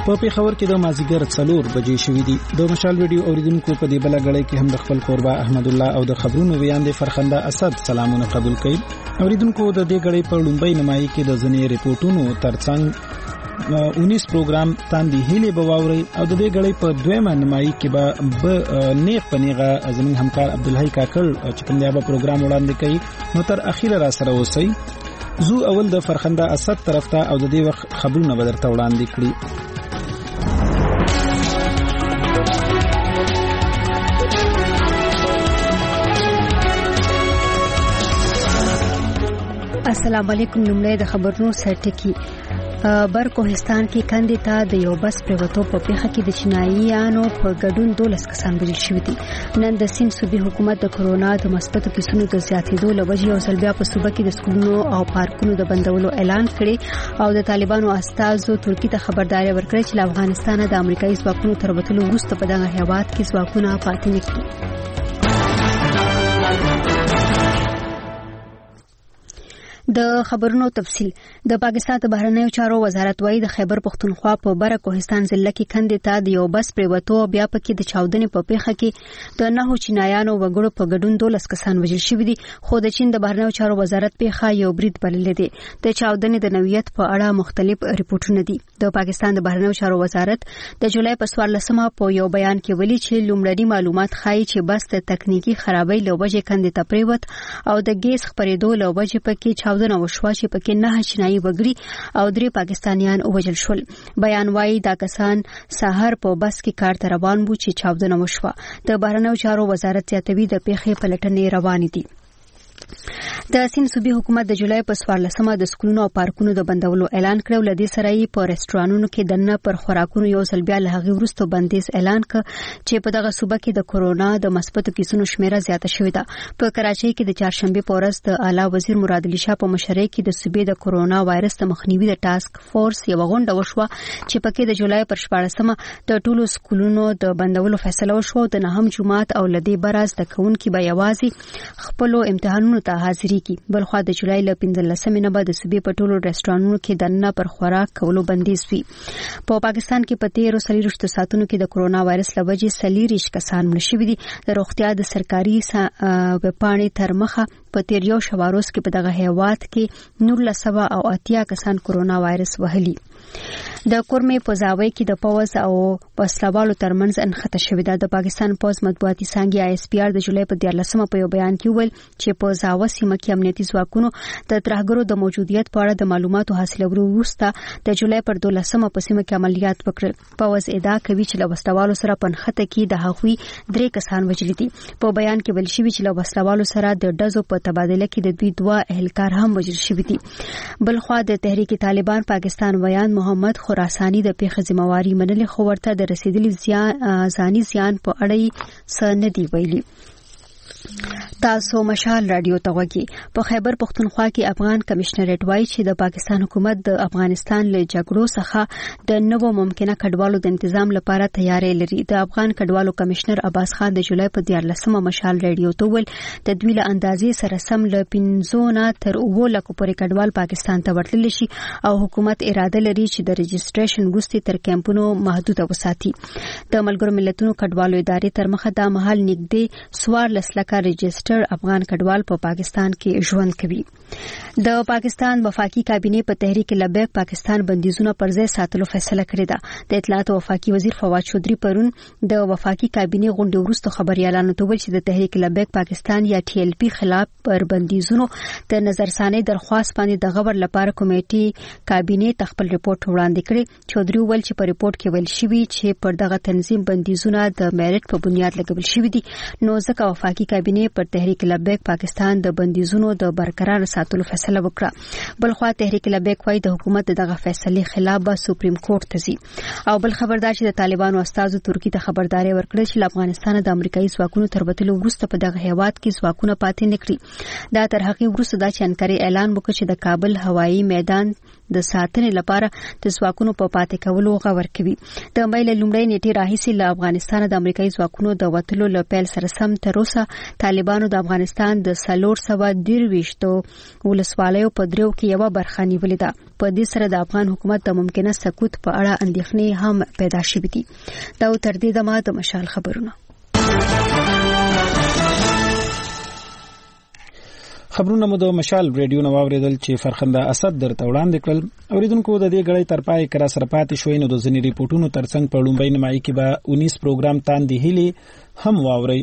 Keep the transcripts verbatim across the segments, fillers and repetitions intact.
په پیښور کې د مازیګر څلور بجې شوې دي. د مشال ریډیو اوریدونکو په دې بل غړې کې هم د خپل قربا احمد الله او د خبرونو ویاند فرخنده اسد سلامونه قبول کړي. اوریدونکو د دې غړې په لومبۍ نمایي کې د ځنې ریپورتونو ترڅنګ انیس پروګرام تاندې هلي بواوري او د دې غړې په دویمه نمایي کې به نیغ پنیغه زمين همکار عبدالحی کاکل چې کوم دی به پروګرام وړاندې کوي. نو تر اخیره را سره اوسئ. زو اول د فرخنده اسد طرف ته او د دې وخت خبرونه به درته وړاندې کړي. السلام علیکم. لومړی د خبرونو سرټکی. بر کوهستان کې کندې ته د یو بس پریوتو په پیښه کې د چینایانو په ګډون دولس کسان وژل شوي دي. نن د سیند صوبې حکومت د کورونا د مثبتو کیسونو د زیاتېدو له وجې یو ځل بیا په صوبه کې د سکولونو او پارکونو د بندولو اعلان کړی او د طالبانو استازو ترکی ته خبرداري ورکړې چې له افغانستان د امریکایي ځواکونو تر وتلو وروسته په دغه هیواد کې ځواکونه پاتې نه کړي. د خبرونو تفصیل. د پاکستان د بهرنیو چارو وزارت وايي د خیبر پختونخوا په بره کوهستان ضلع کې کندې ته د یو بس پریوتو بیا پکې د چاودنې په پیښه کې د نهو چینایانو وګړو په ګډون دولس کسان وژل شوي دي. خو د چین د بهرنیو چارو وزارت پیښه یو برید بللې ده. د چاودنې د نوعیت په اړه مختلف ریپورتونه دي. د پاکستان د بهرنیو چارو وزارت د جولای په څوارلسمه په یو بیان کې ویلي چې لومړني معلومات ښایي چې بس د تکنیکی خرابۍ له وجې کندې ته پریوت او د ګیس خپرېدو له وجې پکې چاودنه وشوه چې پکې نه چینایي وګړي او درې پاکستانیان وژل شول. بیان وايي دا کسان سحر په بس کې کار ته روان وو چې چاودنه وشوه. د بهرنیو چارو وزارت زیاتوي د پیښې پلټنې روانې دي. د سیند صوبې حکومت د جولای په څوارلسمه د سکولونو او پارکونو د بندولو اعلان کړو. لدې سره یې په رستورانونو کې دنه پر خوراکونو یو ځل بیا له هغې وروسته بندیز اعلان کړ چې په دغه صوبه کې د کورونا د مثبتو کیسونو شمیره زیاته شوې ده. په کراچۍ کې د چهارشنبې په ورځ د اعلی وزیر مراد علي شاه په مشرۍ کې د صوبې د کورونا وایرس د مخنیوي د ټاسک فورس یو غونډه وشوه چې پکې د جولای پر شپاړسمه د ټولو سکولونو د بندولو فیصله وشوه. د نهم جمعات او لدې براز د کوونکي به یوازې خپل امتحانونو ته حاضري کی. بلخوا د جولای له پنځلسمې نه بعد د صوبې په ټولو رستورانونو کې دنه پر خوراک کولو بندیز وی. په پاکستان کې په تیرو څلوېښتو ساعتونو کې د کورونا وایرس له وجې څلوېښت کسان مړه شوي دي. د روغتیا د سرکاري ویبپاڼې تر مخه په تیر یو شواروز کې په دغه هیواد کې نولس سوه او اتیا کسان کورونا وایرس وهلي. د کورمې په زاوی کې د پوز او وسلوالو ترمنځ انخته شوې ده. د پاکستان پوز مطبوعاتي څانګې آی اس پی آر د جولای په دیارلسمه په یو بیان کې ویل چې په زاوه سیمه کې امنیتي ځواکونو د ترهګرو د موجودیت په اړه د معلوماتو حاصلولو وروسته د جولای پر دولسمه په سیمه کې عملیات وکړل. پوز ادعا کوي چې له وسلوالو سره په انخته کې د هغوی درې کسان وژل دي. په بیان کې ویل شوی چې له وسلوالو سره د ډزو په تبادله کې د دوی دوه اهلکار هم وژل شوي دي. بلخوا د تحریک طالبان پاکستان ویان محمد خراسانی د پیښې ذمہواری منلې خو ورته د رسیدلي زیان ځاني زیان په اړه یې څه نه دی ویلي. تاسو مشال رادیو ته وګورئ. په خیبر پختونخوا کې افغان کمشنریټ وایي چې د پاکستان حکومت د افغانستان له جګړو څخه د نوو ممکنه کډوالو د تنظیم لپاره تیاری لري. د افغان کډوالو کمشنر عباس خان د جولای په دیارلسمه مشال رادیو ته ویل د دوی له اندازې سره سم له پنځه نه تر اووه لکو پورې کډوال پاکستان ته ورتللی شي او حکومت اراده لري چې د رجسټریشن وروسته تر کیمپونو محدود وساتي. د ملګرو ملتونو کډوالو ادارې تر مخه د محل نږدې څوارلس لکه رجسټر افغان کډوال په پاکستان کې ژوند کوي. د پاکستان وفاقي کابینې په تحریک لبیک پاکستان بندیزونه پر ځای ساتلو فیصله کړې ده. د اطلاعات او وفاقي وزیر فواد چودري پرون د وفاقي کابینې غونډې وروسته خبريالانو ته ویل چې د تحریک لبیک پاکستان یا ټي ایل پی خلاف پر بندیزونو د نظرثاني درخواست باندې د غور لپاره کمیټې کابینې تخپل ریپورت وړاندې کړی. چودري ویل چې په ریپورت کې ویل شوی چې پر دغه تنظیم بندیزونه د میرټ په بنیاد لګول شوی دي. نو ځکه وفاقي کابینې پر تحریک لبیک پاکستان د بندیزونو د برقرار ساتلو فیصله وکړه. بلخوا تحریک لبیک وايي د حکومت دغه فیصله خلاف به سپریم کورټ ته ځي. او بل خبردار چې د طالبانو استازو ترکی ته خبرداري ورکړه چې افغانستان د امریکایي ځواکونو تر وتلو وروسته په دغه هیواد کې ځواکونه پاتې نه کړي. دا تر هغه وروسته د چنکري اعلان وکړ چې د کابل هوایي میدان د ساتنې لپاره د ځواکونو په پاتې کولو غور کوي. د مې له لومړۍ نیټې راهیسې له افغانستان د امریکایي ځواکونو د وټلو له پیل سره سم تر اوسه طالبانو د افغانستان د څلور سوه درویشت ولسوالیو په دریو کې یوه برخه نیولې ده. په دې سره د افغان حکومت د ممکنه سقوط په اړه اندېښنې هم پیدا شوې دي. دا تر دې دمه د مشال خبرونه. خبرونه مو د مشال ریډیو نو اوریدل چې فرخنده اسد درته وړاندې کړل. اوریدونکو د دې غړې تر پای کرا سره پاتې شوي نو د ځینې ریپورتونو ترڅنګ په لومړی نیمایي کې به انیس پروګرام تاندې هلي هم واوري.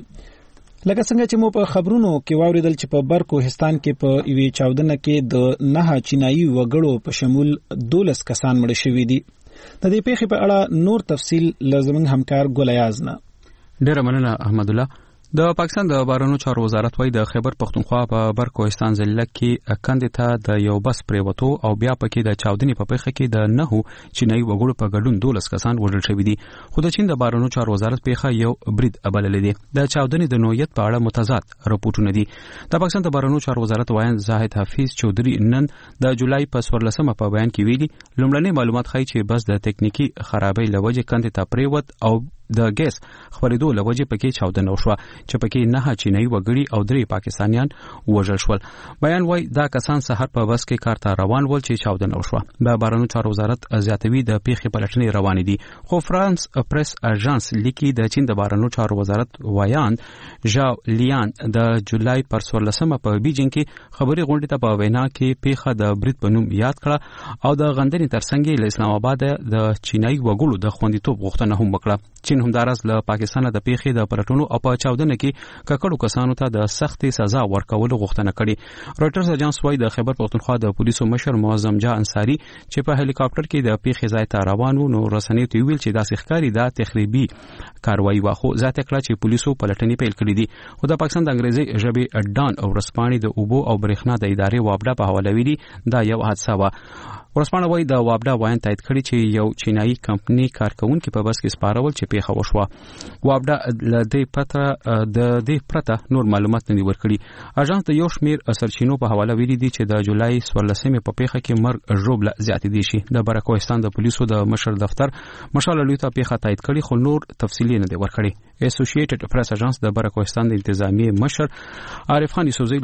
لکه څنګه چې مو په خبرونو کې واوریدل چې په بر کوهستان کې په ایوي چاودنه کې د نه چینایي وګړو په شمول دولس کسان مړ شوي دي. د دې پیښې په اړه نور تفصیل لازمن همکار ګولیاز نه. ډیره مننه احمد الله. د پاکستان د بهرنیو چارو وزارت وايي د خیبر پختونخوا په بر کوهستان ضلع کې کندې ته د یو بس پریوتو او بیا پکې د چاودنې په پیښه کې د نهو چینایي وګړو په ګډون دولس کسان وژل شوي دي. خو د چین د بهرنیو چارو وزارت پیښه یو برید بللې دي. د چاودنې د نوعیت په اړه متضاد راپورټونه دي. د پاکستان د بهرنیو چارو وزارت وایي زاهد حفیظ چودري نن د جولای په څوارلسمه په بیان کې ویلي لومړنۍ معلومات ښیي چې بس د تکنیکی خرابۍ له وجې کندې ته پریوت او د ګیس خپرېدو له وجې پکې چاودنه وشوه چې پکې نه چینایي وګړي او درې پاکستانیان وژل شول. بیان وايي دا کسان سحر په بس کې کار ته روان ول چې چاودنه وشوه. د بهرنیو چارو وزارت زیاتوي د پیښې پلټنې روانې دي. خو فرانس پریس اژانس لیکي د چین د بهرنیو چارو وزارت وایاند ژاو لیان د جولای پر څوارلسمه په بیجینګ کې خبري غونډې ته په وینا کې پیښه د برید په نوم یاد کړه او د غندنې ترڅنګ له اسلام آباد د چینایي وګړو د خوندیتوب غوښتنه هم وکړه. چین همدارس له پاکستان د پیښې د پلټونو او په چاودنه کې ککړو کسانو ته د سختې سزا ورکولو غوښتنه کړې. رويټرز اژانس وايي د خیبر پختونخوا د پولیسو مشر معظم جا انصاری چې په هلیکاپټر کې د پیښې ځای ته روان و نو رسنیو ته ویل چې دا ښکاری د تخریبي کاروایی واخو ذات کړه چې پولیسو پلټنې پیل کړې دي. خو د پاکستان د انګریزي ژبې ډان او رسپانې د اوبو او برېښنا د ادارې وابډا په حواله ویلي دا یو حادثه و. ورسپانه وایي د وابډا وایي تایید کړي چې یو چینایي کمپنی کارکونکو په بس کې سپارول چې پیښه وشوه. وابډا ل دې پته د دې پرته نور معلومات نه ورکړي. اژانس د یو شمیر سرچینو په حواله ویلي دي چې د جولای څوارلسمې په پیښه کې مرګ ژوبله زیاتې دي شي. د برکوهستان د پولیسو د مشر دفتر مشال لوی ته پیښه تایید کړي خو نور تفصیلی نه دی ورکړي. اسوسییټډ پریس اژانس د برکوهستان د انتظامی مشر عارف خان یوسفزئی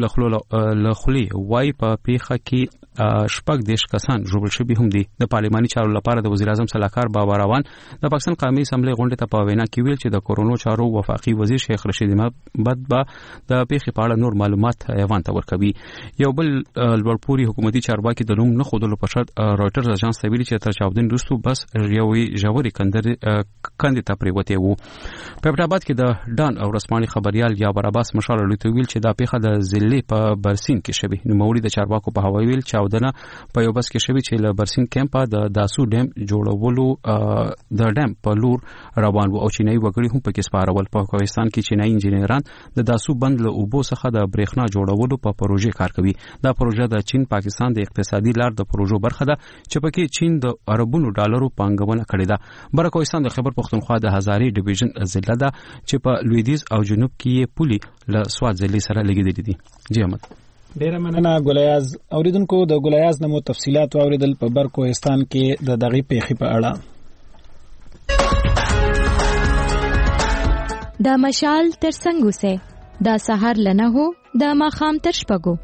له خلی وایي په پیښه کې شپږ دیش کسان ژوبل شوي هم دي. د پارلماني چارو لپاره د وزیر اعظم صلاحکار بابا روان د پاکستان قومي اسمبلی غونډې ته په وینا کې ویل چې د کورونو چارو وفاقي وزیر شیخ رشید محمد با د پیښې په اړه نور معلومات ایوان ته ورکوي. یو بل لوړپوړي حکومتي چارواکي د نوم نه ښودلو په شرط رويټرز اژانس ته ویلي چې تر چاودنې وروسته بس یوې ژورې کندې ته پریوتی و. په پټاباد کې د ډان او رسماني خبريال یاور عباس مشال لوی ته ویل چې دا پیښه د ضلع په برسین کې شوې. نو موري د چارواکو په هوایي ویل چاودنه په یو بس کې شوی چې له برسین کیمپ د داسو ډیم جوړولو د ډیم په لور روان وو او چینایي وګړي هم پکې سپارول. په کوهستان کې چینایي انجینران د داسو بند له اوبو څخه د برېښنا جوړولو په پروژې کار کوي. دا پروژه د چین پاکستان د اقتصادي لار د پروژو برخه ده چې پکې چین د اربونو ډالرو پانګونه کړې ده. بر کوهستان د خیبر پختونخوا د هزاري ډیویژن ضلع ده چې په لویدیز او جنوب کې پولي له سواد ضلع سره لګیدلې دي. جی احمد ډیره مننه ګولیاز. اوریدونکو د ګولیاز نمو تفصيلات اوریدل په بر کوهستان کې د دغه پیښې په اړه. د مشال ترڅنګ اوسه د سحر لنه هو د ماخام تر شپګو.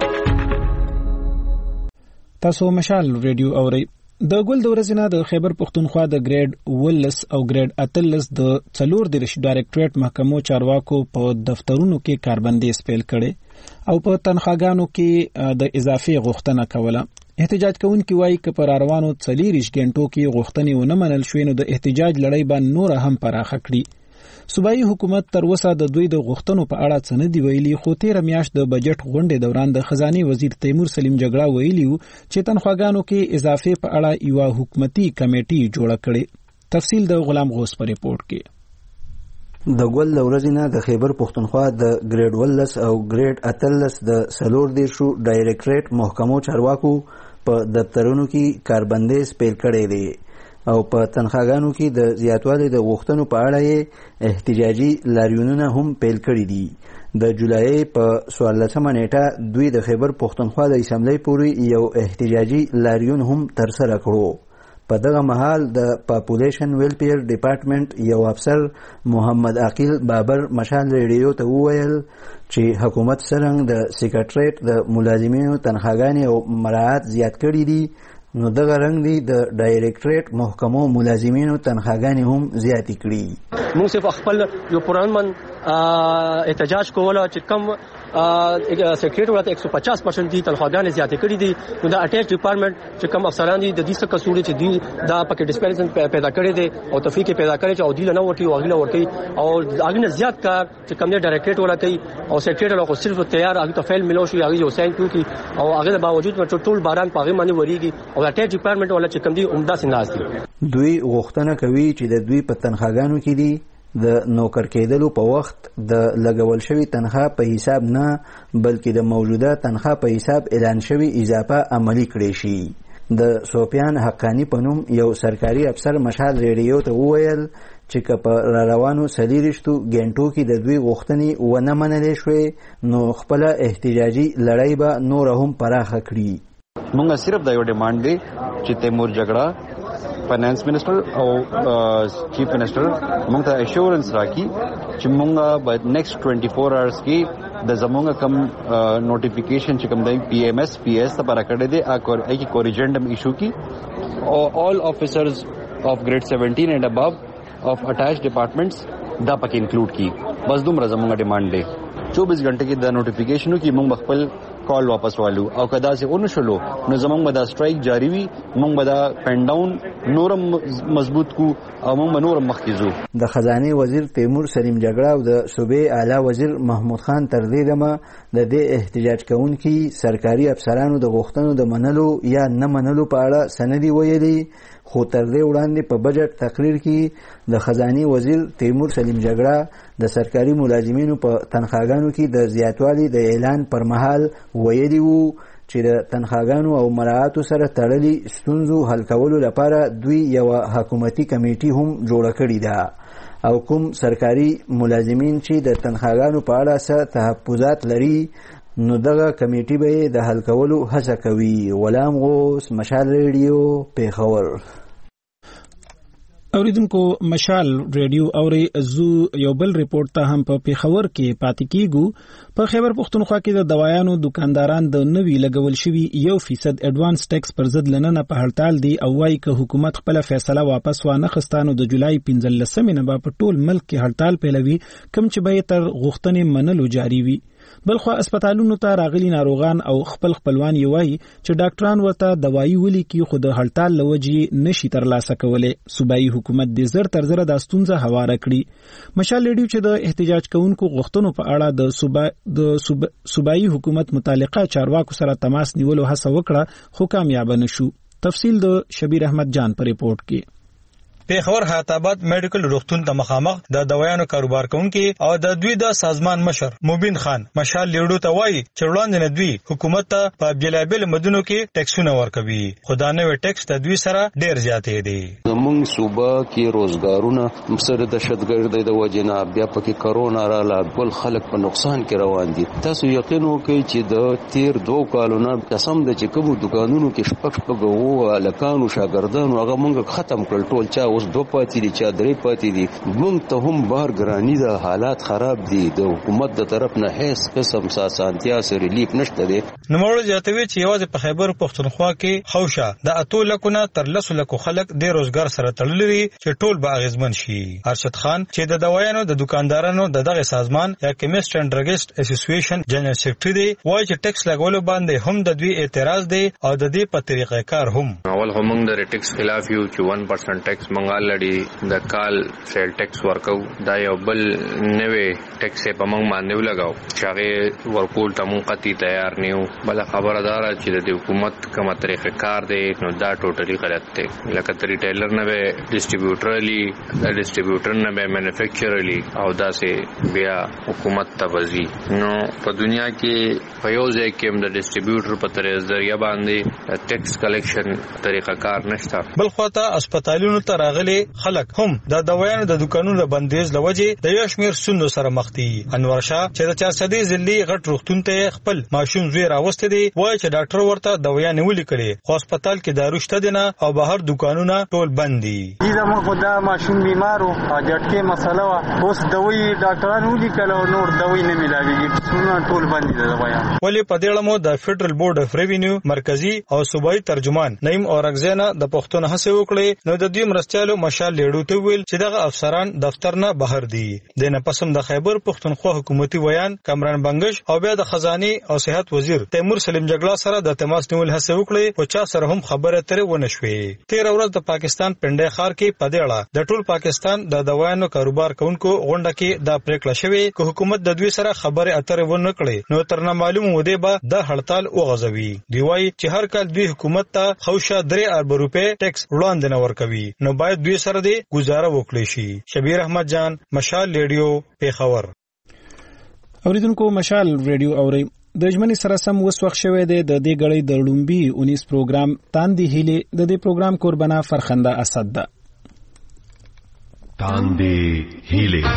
تاسو مشال ریډیو اورئ. د ګل د ورځې نه د خیبر پختونخوا د ګریډ ولس او ګریډ اتلس د څلور دیرش ډایریکټریټ محکمو چارواکو په دفترونو کې کاربندیز پیل کړي او په تنخواګانو کې د اضافي غوښتنه کوله. احتجاج کوونکي وایي چې پر روانو څلوریش غنټو کې غوښتنې ونه منل شوې نو د احتجاج لړۍ به نور هم پراخه کړي. صوبایي حکومت تر اوسه د دوی د غوښتنو په اړه څه نه دی ویلي خو تیر میاشت د بجټ غونډې دوران د خزانه وزیر تیمور سلیم جګړه ویلي چې تنخواګانو کې اضافه په اړه یو حکومتي کمیټي جوړه کړي. تفصیل د غلام غوث په ریپورت کې. د ګل لورزینه د خیبر پختونخوا د ګریډ ولس او ګریډ اتلس د سلور دیرشو ډایریکټریټ محکمو چارواکو په دفترونو کې کاربندیز پیل کړی دی. او په تنخواګانو کې د زیاتوالي د غوښتنو په اړه یې احتجاجي لاریونونه هم پیل کړي دي. د جولای په څوارلسمه نیټه دوی د خیبر پښتونخوا د اسمبلی پورې یو احتجاجي لاریون هم ترسره کړو. په دغه مهال د پاپولیشن ویلفیر ډپارټمنټ یو افسر محمد عقیل بابر مشال ریډیو ته وویل چې حکومت څرنګه د سیکریټریټ د ملازمینو تنخواګانې او مراعات زیات کړي دي نو دغه رنګ دی د ډایریکټریټ محکمو ملازمینو تنخواګانې هم زیاتې کړي. موږ صرف خپل یو پران من احتجاج کوله چې کم سیکریټریټ ورته ایک سو پچاس پرسنټ دي تنخواګانې زیاتې کړي دي. نو دا اټیچ ډپارټمنټ چې کم افسران دي د دې څخه کسوري چې دی دا پکې ډیسپیرنس پیدا کړي دي او تفریق پیدا کړي چې او دی نه ورتي او غیله ورتي او هغه نه زیات کار چې کم نه ډایریکټریټ ورته او سیکریټریټ له صرف تیار هغه ته فایل ملو شو هغه یو ساين کیږي او هغه باوجود ټول باران پاغه باندې وریږي او اټیچ ډپارټمنټ ولا چې کم دي عمده سنداز دي. دوی غوښتنه کوي چې د دوی په تنخواګانو کې دي د نوکر کېدلو په وخت د لګول شوی تنخوا په حساب نه بلکې د موجوده تنخوا په حساب اعلان شوی اضافه عملی کړي شي. د سوپیان حقانی په نوم یو سرکاري افسر مشال ریډیو ته وویل چې که په را روانو څلېرویشتو ګنټو کې د دوی غوښتنې ونه منلې شوې نو خپله احتجاجي لړۍ به نوره هم پراخه کړي. مونږ صرف دا یو ډیمانډ دی چې تیمور جګړه فائنانس منسٹر او چیف منسٹر مونږ ته اشورنس راکړي چې مونږ په نیکسٹ ټوئنټي فور آورز کې د زمونږ کم نوټیفیکیشن چې کوم دی پی ایم ایس پی ایس لپاره کړی دی هغه کې کوریجنډم ایشو کی او آل افیسرز اف گریډ سیونټین اینڈ ابو اف اٹیچ ډپارټمنټس دا پکې انکلوډ کی. بس دومره زمونږ ډیمانډ دی. چوبیس غنټه کې د نوټیفیکیشنو کې مونږ خپل کال واپس والو او کدا سه اون شلو نو زمونږ به دا سټرایک جاری وي. مونږ به دا پین ډاون نورم مضبوط کو او مونږ نورم مخکې ځو. د خزانه وزیر تیمور سلیم جګړه او د صوبې اعلی وزیر محمود خان تر دې دمه د دې احتجاج کوونکي سرکاري افسرانو د غوښتنو د منلو یا نه منلو په اړه سندې ویلي. خو تر دې وړاندې په بجټ تقریر کې د خزانه وزیر تیمور سلیم جګړه د سرکاري ملازمینو په تنخواګانو کې د زیاتوالي د اعلان پر مهال ویلي وو چې د تنخواګانو او مراعاتو سره تړلي ستونزو حل کولو لپاره دوی یو حکومتي کمیټي هم جوړه کړې ده او کوم سرکاري ملازمین چې د تنخواګانو په اړه څه تحفظات لري نو دغه کمیټي به د حل کولو هڅه کوي. غلام غوث، مشال ریډیو، پیښور. اوریدونکو مشال ریډیو اوري زو یو بل ریپورت ته هم په پیښور کې پاتې کیږو. په خیبر پښتونخوا کې د دوايانو دکانداران د نوي لګول شوی یو فیصد اډوانس ټیکس پر ضد لننه په هړتال دي او وايي که حکومت خپل فیصله واپس وانه خستانو د جولای پنځلسمې نه په ټول ملک کې هړتال پیلوي کوم چې به تر غوښتنې منلو جاری وي. بلخو اسپیټالونو ته راغلي ناروغان او خپل خپلوان یې وایي چې ډاکټران ورته دوايي ولیکي خو د هړتال له وجې نشي ترلاسه کولی. صوبایي حکومت دې زر تر زره دا ستونزه هواره کړي. مشال ریډیو چې د احتجاج کوونکو غوښتنو په اړه د صوبا د صوبایي حکومت متعلقه چارواکو سره تماس نیولو هڅه وکړه خو کامیاب نشو. تفصیل د شبیر احمد جان پر ریپورت کې. پیښور حیات آباد میډیکل روغتون ته مخامخ د دوايانو کاروبار کوونکي او د دوی د سازمان مشر مبین خان مشال لیډو ته وایي چې وړاندې نه دوی حکومت ته په بیلابل مدنو کې ټیکسونه ورکوي. خدا نه وی ټیکس د دوی سره ډیر زیاتې دي. زموږ صوبه کې روزګارونه سره د شتګردۍ د وجنه بیا پکې کرونا رااله ټول خلک په نقصان کې روان دي. تاسو یقین وکړئ چې د تیر دوه کالونو قسم د چې کوم دکانونو کې شپږ شپږ وو لکانو شاګردانو هغه مونږ ختم کړل ټول. چا اوس دو پاتې دي چا درې پاتې دي. مونږ ته هم بار ګرانی ده، حالات خراب دي. د حکومت د طرف نه هیڅ قسم ساسانتیا سره ریلیف نشته دي. نو موږ زیاتوي چې یوازې په خیبر پښتونخوا کې خوشا د اتو لکونه تر لسو لکو خلک د روزګار سره تړلي چې ټول به اغیزمن شي. ارشد خان چې د دوايانو د دکاندارانو د دغه سازمان یا کیمیسټ اینڈ ډرګسټ اسوسییشن جنرال سیکریټری دی وایي چې ټیکس لګولو باندې هم د دوی اعتراض دی او د دې په طریقې کار هم اول هم د ټیکس خلاف یو چې ون پرسنټ ټیکس منګال لړي د کال سیل ټیکس ورکو دا یو بل نوې ټیکس په موږ باندې ولګاو چې هغه ورکول ته موږ قطعي تیار نیو. بل خبردار چې د حکومت کومه طریقه کار دی نو دا ټوټلی غلط دی. لکه ته ریټیلر نه به ډیسټریبیوټر علی د ډیسټریبیوټر نه به مینوفیکچرر علی او دا سه بیا حکومت ته وزي. نو په دنیا کې په یو ځای کې د ډیسټریبیوټر په طریقه ذریعہ باندې ټیکس کلیکشن طریقه کار نشته. بل خواته هسپتالونو ته راغلي خلک هم د دوايانو د دکانونو بندیز لوجه د یو شمیر سندو سره مخ دي. انور شاه چې د چار سدي ځلي غټ روغتون ته خپل ماشوم زوی راوسته دي وای چې ډاکټر ورته دوايانې ولیکلي خو هسپتال کې دارو شته دي او بهر دکانونه ټول بند دي. دا موږ دا ماشوم بیمارو اجټکه مسله وا اوس دوی ډاکټرانو ولیکلو نور دوی نه ملاويږي څونه ټول بند دي دوايان. ولی په دې اړه د فدرل بورډ اف ریوینیو مرکزی او صوبایي ترجمان نعیم اورغزینا د پښتون هڅه وکړي نو د دې مرستيالو مشال لیډو ته ویل چې دغه افسران دفتر نه بهر دي. د نه پسم د خیبر پښتونخوا حکومتي ویان کامران بنگش او بیا د خزاني او صحت وزیر تیمور سلیم جګړه سره د تماس نیول هڅه وکړي او چا سره هم خبره ترې ونه شوې. تیر ورځ د پاکستان پنډه خار کې پدېړه د ټول پاکستان د دوايانو کاروبار کوونکو غونډه کې د پریکړه شوې چې حکومت د دوی سره خبره اترې ونه کړي نو تر نه معلومه وده به د هړتال وغځوي. دی وايي چې هر کال دوی حکومت ته خوشا درې ارب روپے ټیکس وړاندې نه ورکوي نو باید دوی سره دی گزاره وکړي شي. شبیر احمد جان مشال ریډیو پیښور. اوریدونکو مشال ریډیو اوري د ژمنې سره سم وس وخت شوه د دې غړې د لومبي انیس پروګرام تاندې هیله د دې پروګرام قربانه فرخنده اسد ده. تاندې هیله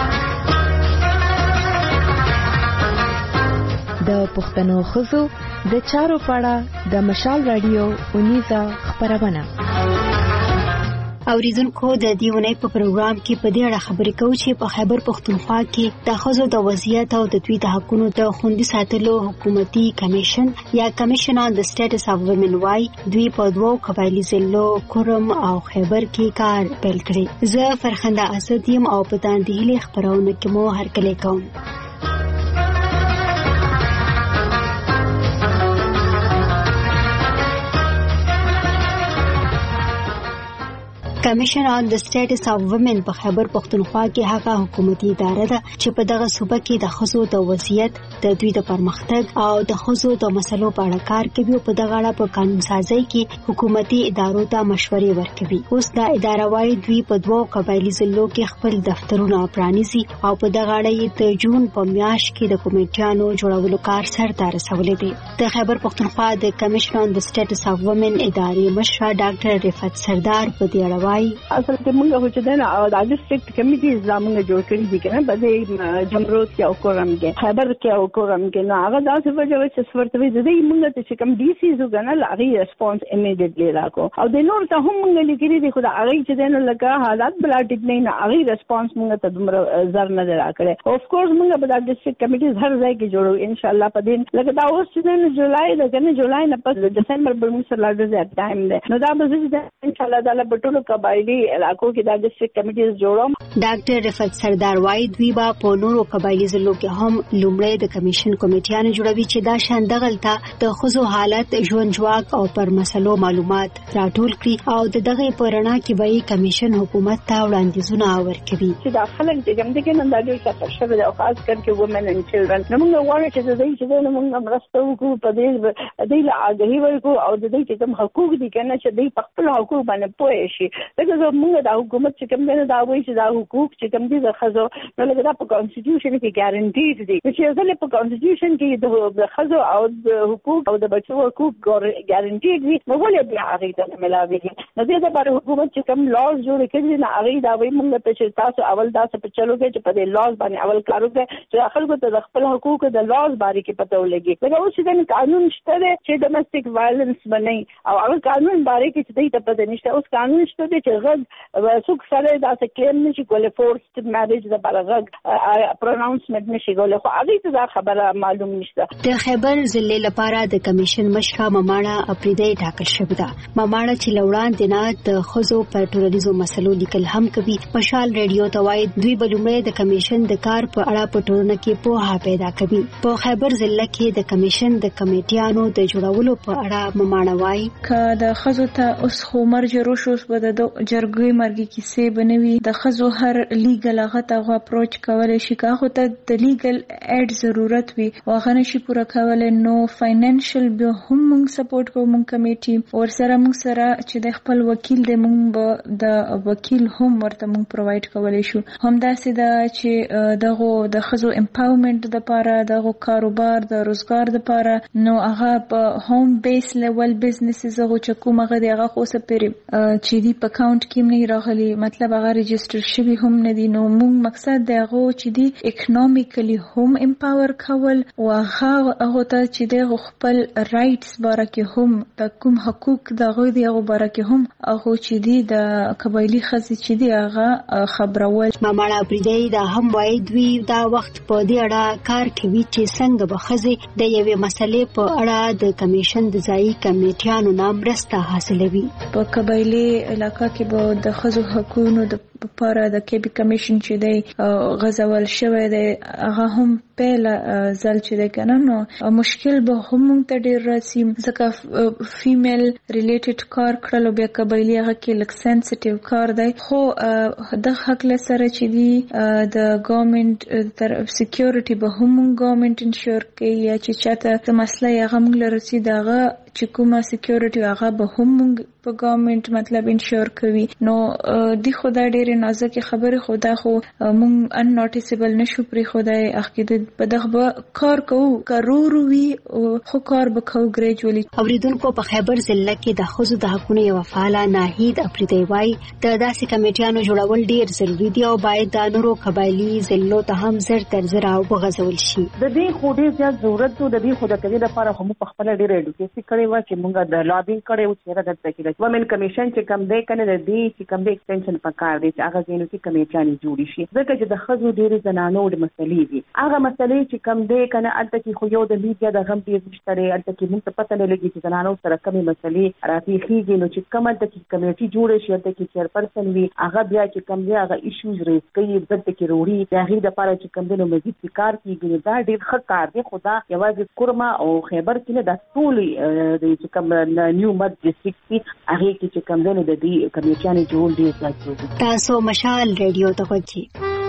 د پښتنو خزو د چارو پاړه د مشال رادیو اونیزه خبرونه. اوریدونکو د دیونه په پروګرام کې په دې اړه خبرې کوو چې په خیبر پښتونخوا کې د ښځو د وضعیت او د دوی د حقوقو د خوندي ساتلو حکومتي کمیشن یا کمیشن آن د سټیټس اف وومن وای دوی په دوو قبایلی ضلعو کورم او خیبر کې کار پیل کړی. زه فرخنده اسد یم او په تاندې هیله خبرونه کې مو هرکلی کوم. کمیشن آن د سټیټس اف وومن په خیبر پښتونخوا کې هغه حکومتي اداره ده چې په دغه صوبه کې د ښځو د وضعیت د دوی د پرمختګ او د ښځو د مسلو په اړه کار کوي او په دغه اړه په قانون سازي کې حکومتي ادارو ته مشورې ورکوي. اوس دا اداره وايي دوی په دوو قبایلی ضلعو کې خپل دفترونه پرانیزي او په دغه اړه د جون په میاشت کې د کمیټیانو جوړولو کار سرته رسولې دي. د خیبر پښتونخوا د کمیشن آن د سټیټس اف وومن ادارې مشر ډاکټر رفعت سردار په دې اړه اصل کې موږ هو چې دا او د ډیسټریکټ کمیټیز زموږ جوړ کړی دي کنه په دې جمرود کې او کورم کې خیبر کې او کورم کې نو هغه داسې وجه چې سورتوي د دې موږ ته چې کم ډي سي زو کنه لاغي ریسپانس امیډیټلی راکو او د نور ته هم موږ لیکلي دي خو دا هغه چې دنه لکه حالات بلا ټیک نه هغه ریسپانس موږ ته دومره زر نه راکړي. اوف کورس موږ په د ډیسټریکټ کمیټیز هر ځای کې جوړو ان شاء الله په دې لکه دا اوس چې د جولای د کنه جولای نه پس دسمبر بل موږ سره لاډز ټایم ده نو دا به چې ان شاء الله تعالی په ټولو قبایلی علاقو کې د ډیسټریکټ کمیټیز جوړوم. ډاکټر رفعت سردار وايي دوی با په نورو قبایلی ضلعو کې هم لومړی د کمیشن کمیټیانو جوړوي چې دا شان دغلته د ښځو حالت ژوند جواک او پر مسلو معلومات راټول کړي او د دغه پرنا کې به کمیشن حکومت ته وړاندیزونه ورکوي. چې د خلک د کوم دغه نن د ډېر څه شوه د خاص کر کې وومن اند چلډرن نو موږ غواړو چې د دې چې موږ مرسته وکړو په دې د لا اګهي ورکو او د دې چې کوم حقوق دي کنه چې د خپل حقوق باندې پوه شي. دغه موږ د حکومت چې کوم نه دا وایي چې دا حقوق چې کوم دي د خزو نو لکه دا په کانسټیټیوشن کې ګارانټیډ دي چې ځکه په کانسټیټیوشن کې د خزو او د حقوق او د بچو حقوق ګارانټیډ دي نو ولې بیا هغه ته ملاويږي. نو دې لپاره حکومت چې کوم لاز جوړ کړي نه هغه دا وایي موږ ته چې تاسو اول دا څه په چلو کې چې په دې لاز باندې اول کارو کې چې خلکو ته د خپل حقوق د لاز باندې کې پته ولګي. لکه اوس چې قانون شته چې ډومېسټک وایلنس باندې او هغه قانون باندې کې چې دې ته پته نشته. اوس قانون شته چې غږ څوک سره دا څه کلیم نشي کولای فورسډ میریج د بلغه پروناونسمنت نشي کولای خو هغه ته دا خبره معلوم نشته. د خیبر ضلع لپاره د کمیشن مشره مماړه اپریدي ټاکل شوې ده. مماړه چې لوړان دینه د خزو پر ټولنیزو مسلو لیکل هم کوي. مشال ریډیو ته وایي دوی بلومړی د کمیشن د کار په اړه په ټولنه کې پوهه پیدا کوي. په خیبر ضلع کې د کمیشن د کمیټیانو د جوړولو په اړه مماړه وایي ک د خزو ته اوس خو مرجه روشوس بده د جرګوي مرګي کیسې بنوي د خزو هر لیګل هغه ته اپروچ کولای شي کاغه ته د لیګل اډ ضرورت وي واغه نشي پوره کولای نو فاینانشل به هم موږ سپورټ کوو موږ کمیټي ور سره موږ سره چې د خپل وکیل د موږ د وکیل هم ورته موږ پرووايډ کولای شو همداسې دا چې دغه د خزو امپاورمنت د لپاره دغه کاروبار د روزګار د لپاره نو هغه په هوم بیس لیول بزنسز هغه چې کومه غږی هغه خو سپری چې دی په اکاونټ کې نه راغلي مطلب هغه ريجستره شوی هم نه دي نو موږ مقصد د هغه چې دی اکونومیکلی هم امپاور کول او هغه هغه ته چې د خپل رائټس بارکه هم د کوم حقوق دغه دی هغه بارکه هم هغه چې دی د قبایلی خزي چې دی هغه خبرول ماماړه پریدي دا هم وای دوی دا وخت په دې اړه کار کوي چې څنګه به خزي د یوې مسلې په اړه د کمیشن د ځای کمیټیانو نام رسته حاصلوي په قبایلی علاقې کې به د خزو حقوقو د لپاره د کیبي کمیشن چې دی غزول شوی دی هغه هم پهل ځل چې دی کنه نو مشکل به هم ته ډیر راځي ځکه فیمیل ریلیټډ کار کړل بیا قبایلی هغه کې لک سنسټیو کار دی خو د حق له سره چې دی د ګورنمنت تر سکیورټي به هم ګورنمنت انشور کوي یا چې چاته د مسله هغه موږ لرسي دغه چې کومه سکیورټي هغه به هم په ګورنمنت مطلب انشور کوي نو دی خدای ډېر نازک خبره خدا خو مونږ ان نوټیسبل نشو پرې خدای اخیده په دغه کار کوو کرور وی خو کار وکاو ګریجوالي اوریدونکو په خیبر ضلع کې د خزو د حقوقو یو فعال ناهید افریدی وای د داسې کمیټیانو جوړول ډیر ضروری دی او باید د نورو قبایلی ضلعو ته هم زر تر زر او بغزول شي د دې خو ډیر زیات ضرورت دی د دې خو د کړي لپاره هم په خپل ډیر ایډوکیشن کړي و چې مونږ د لابینګ کړي او چې راځي چې ومن کمیشن چې کم دی کنه د دې چې کم دی ایکستنشن پکار دی چې هغه زینو کې کمیټیانې جوړي شي ځکه چې د خزو ډېر زنانو د مسلې دي هغه مسلې چې کم دی کنه البته چې خو یو د میډیا د غم ډېر نشته لري البته چې موږ ته پته نه لګي چې زنانو سره کومې مسلې راځي نو چې کومه د کمیټي جوړه شي البته چې چیرپرسن وي هغه بیا چې کم دی هغه ایشوز ریز کوي البته کې وروړي د هغې لپاره چې کم دی نو مزید کار کیږي دا ډېر ښه کار دی خو دا یوازې کورما او خیبر کې نه دا ټول د چې کم نیو مد ډسټریکټ کې هغه کې چې کم دی نو د دې کمیټیانې جوړول ډېر ضروري دي تاسو مشال ریډیو ته کوئ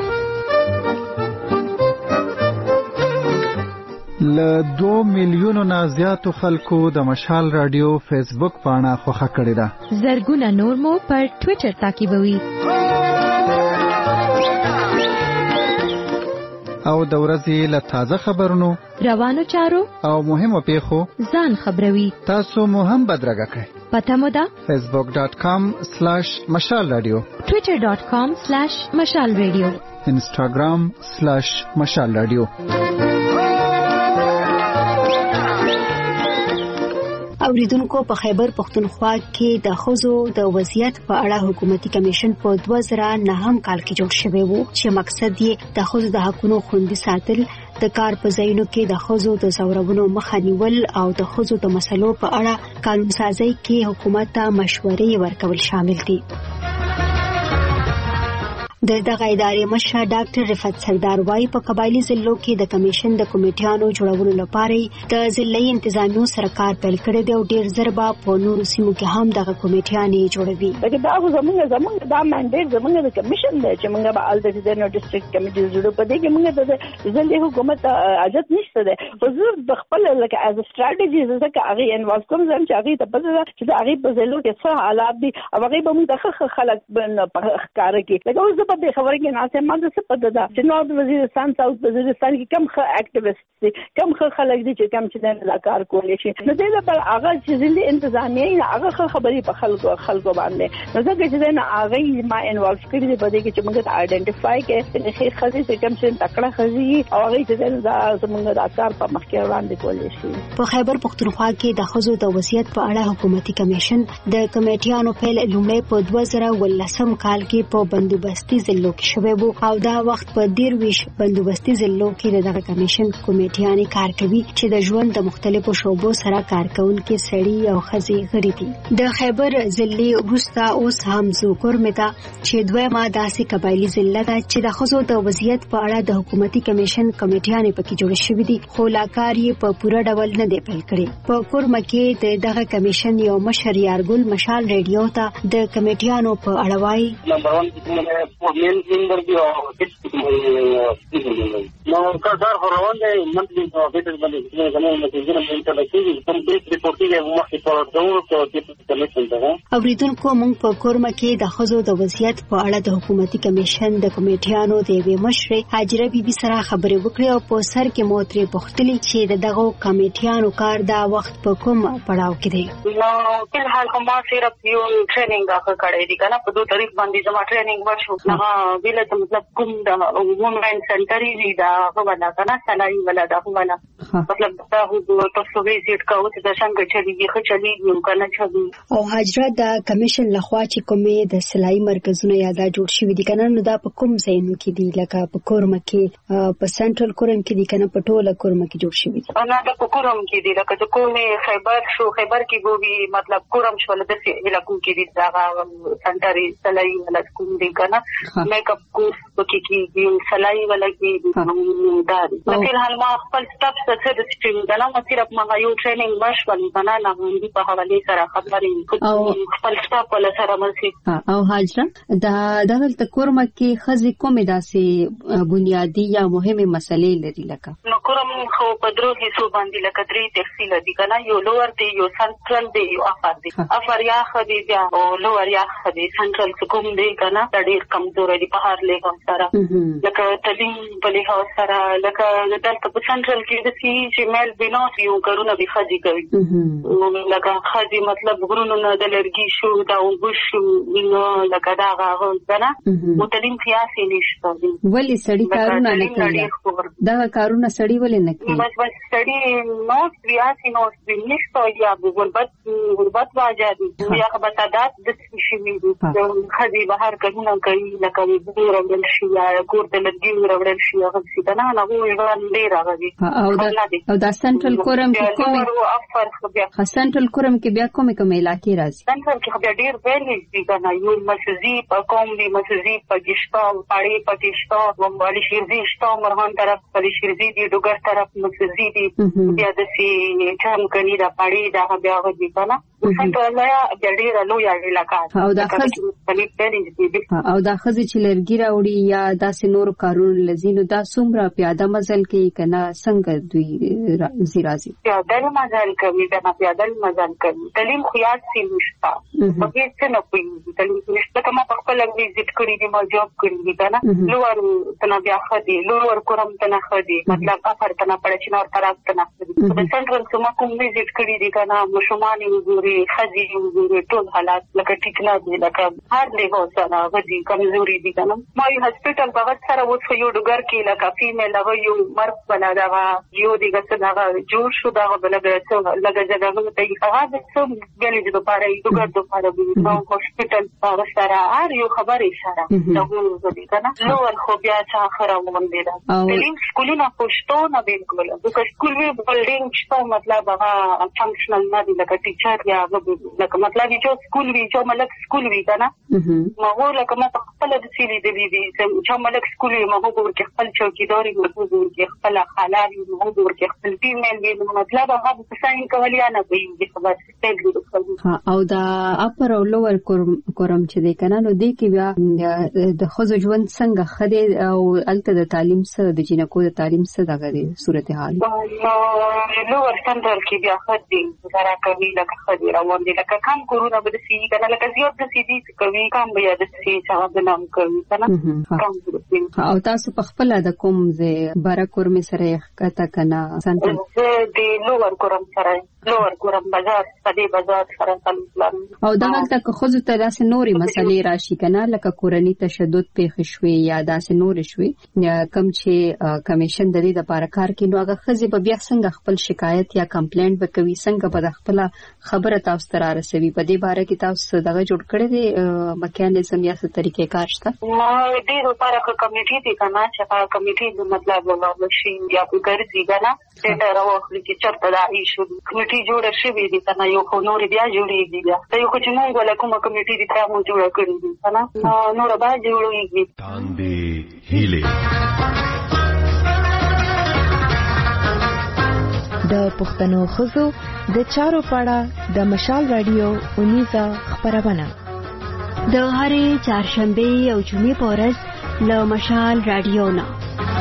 ل دو میلیونو نه زیاتو خلکو د مشال رادیو فیسبوک پاڼه خوښه کړې ده زرګونه نور مو پر ټوئیټر تعقیبوي او د ورځې له تازه خبرونو روانو چارو او مهمو پیښو ځان خبروي تاسو مو هم بدرګه کړئ پته مو ده facebook dot com slash mashal radio twitter dot com slash mashal radio instagram slash mashal radio اوریدونکو په خیبر پختونخوا کې د خزو د وضعیت په اړه حکومتي کمیشن په دوه زره نهم کال کې جوړ شوی وو چې مقصد یې د خزو د حقوقو خوندي ساتل د کار په ځایونو کې د خزو د زورونو مخه نیول او د خزو د مسلو په اړه قانون سازي کې حکومت ته مشورې ورکول شامل دي د دغه ادارې مشر ډاکټر رفعت سردار وايي په قبایلی ضلعو کې د کمیشن د کمیټیانو جوړولو لپاره د ضلعي انتظامیو سره کار پیل کړی دی او ډیر ضربه په نورو سیمو کې هم دغه کمیټیانې جوړوي لکه دا خو زموږ زموږ دا منډیټ زموږ د کمیشن دی چې موږ به ال د ډیزاین ډیسټریکټ کمیټي جوړو په دې کې موږ د ضلعي حکومت اجازه نشته ده حضور د خپل لکه از استراتیجی ځکه هغه انوالو کوم ځم چې هغه ته پته ده چې هغه په ضلعو کې څه حالات دي او هغه به موږ د خلک په ښکار کې لکه اوس په دې خبره کې نه سم ماده څه پته ده چې نو د وزیرستان ساوث وزیرستان کې کم ښه اکټیویسټ دي کم ښه خلک دي چې کم چې د کار کولی شي نو دې لپاره هغه چې ضلعي انتظامیه هغه خبرې په خلکو خلکو باندې نو ځکه چې نه هغه ما انوالو کړی دی په دې کې چې موږ ته آیډنټیفای کړي چې خیر خزي چې کم چې تکړه خزي او هغه چې دا زموږ د کار په مخ کې وړاندې کولی شي په خیبر پختونخوا کې د خزو د وضعیت په اړه حکومتي کمیشن د کمیټیانو په لومړی په دوه زره ولسم کال کې په بندوبستي بندوبستي ضلعو کې شوی وو او دا وخت په دیرویش بندوبستي ضلعو کې دغه کمیشن کمیټیانې کار کوي چې د ژوند د مختلفو شعبو سره کارکونکو سړي او ښځې غړي دي. د خیبر ضلع وروسته اوس هم زوکور متا چې دویمه داسې قبایلی ضلع ده چې د ښځو د وضعیت په اړه د حکومتي کمیشن کمیټیانې پکې جوړ شوې دي، خو لا کار یې په پوره ډول نه دی پیل کړی. په کورمه کې د دغه کمیشن یو مشر یارګل مشال ریډیو ته د کمیټیانو په اړه وایي. نمبر ون کې مین ممبر دی او نو کار روان دی منتلی افیسر باندې زموږ متنظم منتلکی کوم بیس ریپورټینګ مخکې په ډول کې کمیشن ده. اوریدونکو موږ په کورمه کې د ښځو د وضعیت په اړه د حکومتي کمیشن د کمیټیانو د یوې مشرې حاجره بیبي سره خبرې وکړې او په سر کې مو ترې پوښتلې چې د دغه کمیټیانو کار دا وخت په کوم پړاو کې دی. نو په حال کومه صرف یو ټریننګ راکړه کړې دي کنه په دوه طریق باندې زما ټریننګ وشو. هغه ویل ته مطلب کوم د وومن سنټر دی دا ولا کنه سلای ولا دا ولا مطلب دا هو تاسو ویزیټ کوو چې د څنګه چلیږي خو چلیږي کنه چلی. او حاجره د کمیشن لخوا چې کومې د سلای مرکزونه یا دا جوړ شوي دي کنه نو دا په کوم ځایونو کې دي لکه په کورمه کې په سنټرل کورم کې دي کنه په ټوله کورمه کې جوړ شوي دي؟ نه د کورم کې دي لکه د کومې خیبر شو خیبر کې ګوبي مطلب کورم شو د علاقو کې دي دا سنټري سلای ولا کوم دي کنه میک اپ کورس پکې کې سلای ولا کې دا په حال ما خپل سټاپ څخه د سټریم دا نه صرف ما یو ټریننګ مشول بنا نه غوندي په حواله سره خبرې او خپل سټاپ ولا سره مرسي. او حاجره دا دغه کورمه کې خزي کومه داسې بنیادی یا مهمه مسلې لري لکه نو کورم خو په درو هیڅ باندې لکه درې تفصیل دي کنه یو لوور دی یو سنټرل دی یو افر دی. افر یا خدي بیا او لوور یا خدي سنټرل کوم دی کنه دا ډیر کمزور دی په هر لیګم سره لکه تعلیم په لحاظ سره لکه دلته په سنټرل کې د سی چې مل بنوس یو کارونه به خدي کوي لکه خدي مطلب غرونو نه د لرګي شو دا وګشو نو لکه دا غو کنه متلیم سیاسي نشته دي. ولی سړی کارونه نه کوي دا کارونه سړی ولې نه کوي؟ بس بس سړی نو سیاسي نو نشته یا غربت غربت واجب یا خبرتادات د شي دي خدي بهر کارونه کوي لکه د رول شي یا ګور د لګي رول شي هغه څه نه نه وو ډیر راغلي. او دا او دا سنټرل کورم کې کومه افر بیا سنټرل کورم کې بیا کومه کومه علاقې راځي؟ سنټرل کې بیا ډیر ویلې دي کنه یو مسجدي په کوم دی مسجدي په گشتو پاړې په گشتو ومبالي شيرزي شتو مرهان طرف په شيرزي دی ډوګر طرف مسجدي دی بیا د سي چم کني دا پاړې دا بیا غوږی کنه سنټرل یا ډیر لوی علاقه او دا خز او دا خز چې لرګي راوړي یا داسې نور کارونه لزینو دا څومره پیاده مزل کوي کنه څنګه دوی زیرازي پیاده مزل کوي دا پیاده مزل کوي تعلیم خو یاد سي نشته په هیڅ څه نه کوي تعلیم نشته کما په خپل ویزیټ کړی دی ما جوب کړی دی کنه لوور تنا بیا خدي لوور کورم تنا خدي مطلب افر تنا پړچ نور طرف تنا خدي د سنټرل کوم کوم ویزیټ کړی دی کنه مشومان وګوري خدي وګوري ټول حالات لکه ټیک نه دی لکه هر له سره غدي کمزوري دي کنه ما یو هسپټل په وخت سره وڅ یو ډګر کې لکه فیمیل هغه یو مرد بلا دا یو دی ګسه دا جوړ شو دا بلګه څه لګه ځګه ته هغه د څه غلې د لپاره یو ډګر د لپاره د هسپټل په سره ار یو خبر اشاره دا وو دي کنه نو خو بیا څه خره ومنډه دا تعلیم سکولونه پښتو نه بالکل د سکول وی بلډینګ شته مطلب هغه فنکشنل نه دی لکه ټیچر یا لکه مطلب چې سکول وی چې ملک سکول وی کنه ما هو لکه ما خپل د سیلی دی دی چې ملک سکول وی ما هو ورکه خپل چوکیداری مو ورکه خپل حلال مو ورکه خپل فیمیل وی مطلب هغه څنګه کولیا نه وی خبر څنګه او دا اپر او لوور کورم چې دی کنه نو دی کې بیا د خزو ژوند څنګه خدي او الته د تعلیم سره د جنکو د تعلیم سره دغه دی صورتحال لوور سنټر کې بیا خدي زرا کوي لکه خدي روان دي لکه کم کورونه به سي کنه لکه زیات د سي دي کوي کم بیا د سي څنګه د نام کوي کنه او تاسو په خپل د کوم ځای بارا کورم سره کته کنه سنټر د لوور کورم سره لوور کورم بازار پدې بازار سره تعلق او دغه تک خزو ته داسې نوري مسلې راشي کنه لکه کورنی تشدد پیښ شوي یا داسې نور شوي کم چې کمیشن د دې لپاره لپاره کار کوي نو هغه ښځې به بیا څنګه خپل شکایت یا کمپلینټ وکوي څنګه به خپل خبره تاسو ته را رسوي په دې باره کې تاسو دغه جوړ کړی دی میکانیزم یا څه طریقې کار شته دې لپاره که کمیټي دی کنه چې هغه کمیټي مطلب ولا شي یا په ګرځي کنه ډېر راوخلي چې چرته دا ایشو کمیټي جوړ شوی دی کنه یو خو نور بیا جوړیږي بیا دا یو چې موږ ولا کومه کمیټي دی ته موږ جوړ کړی دی کنه نور به جوړیږي تاندې هیله د پښتنو خزو د چارو پاړه د مشال رادیو اونیزه خبرونه د هرې چهارشنبه او جمعې په ورځ له مشال رادیو نه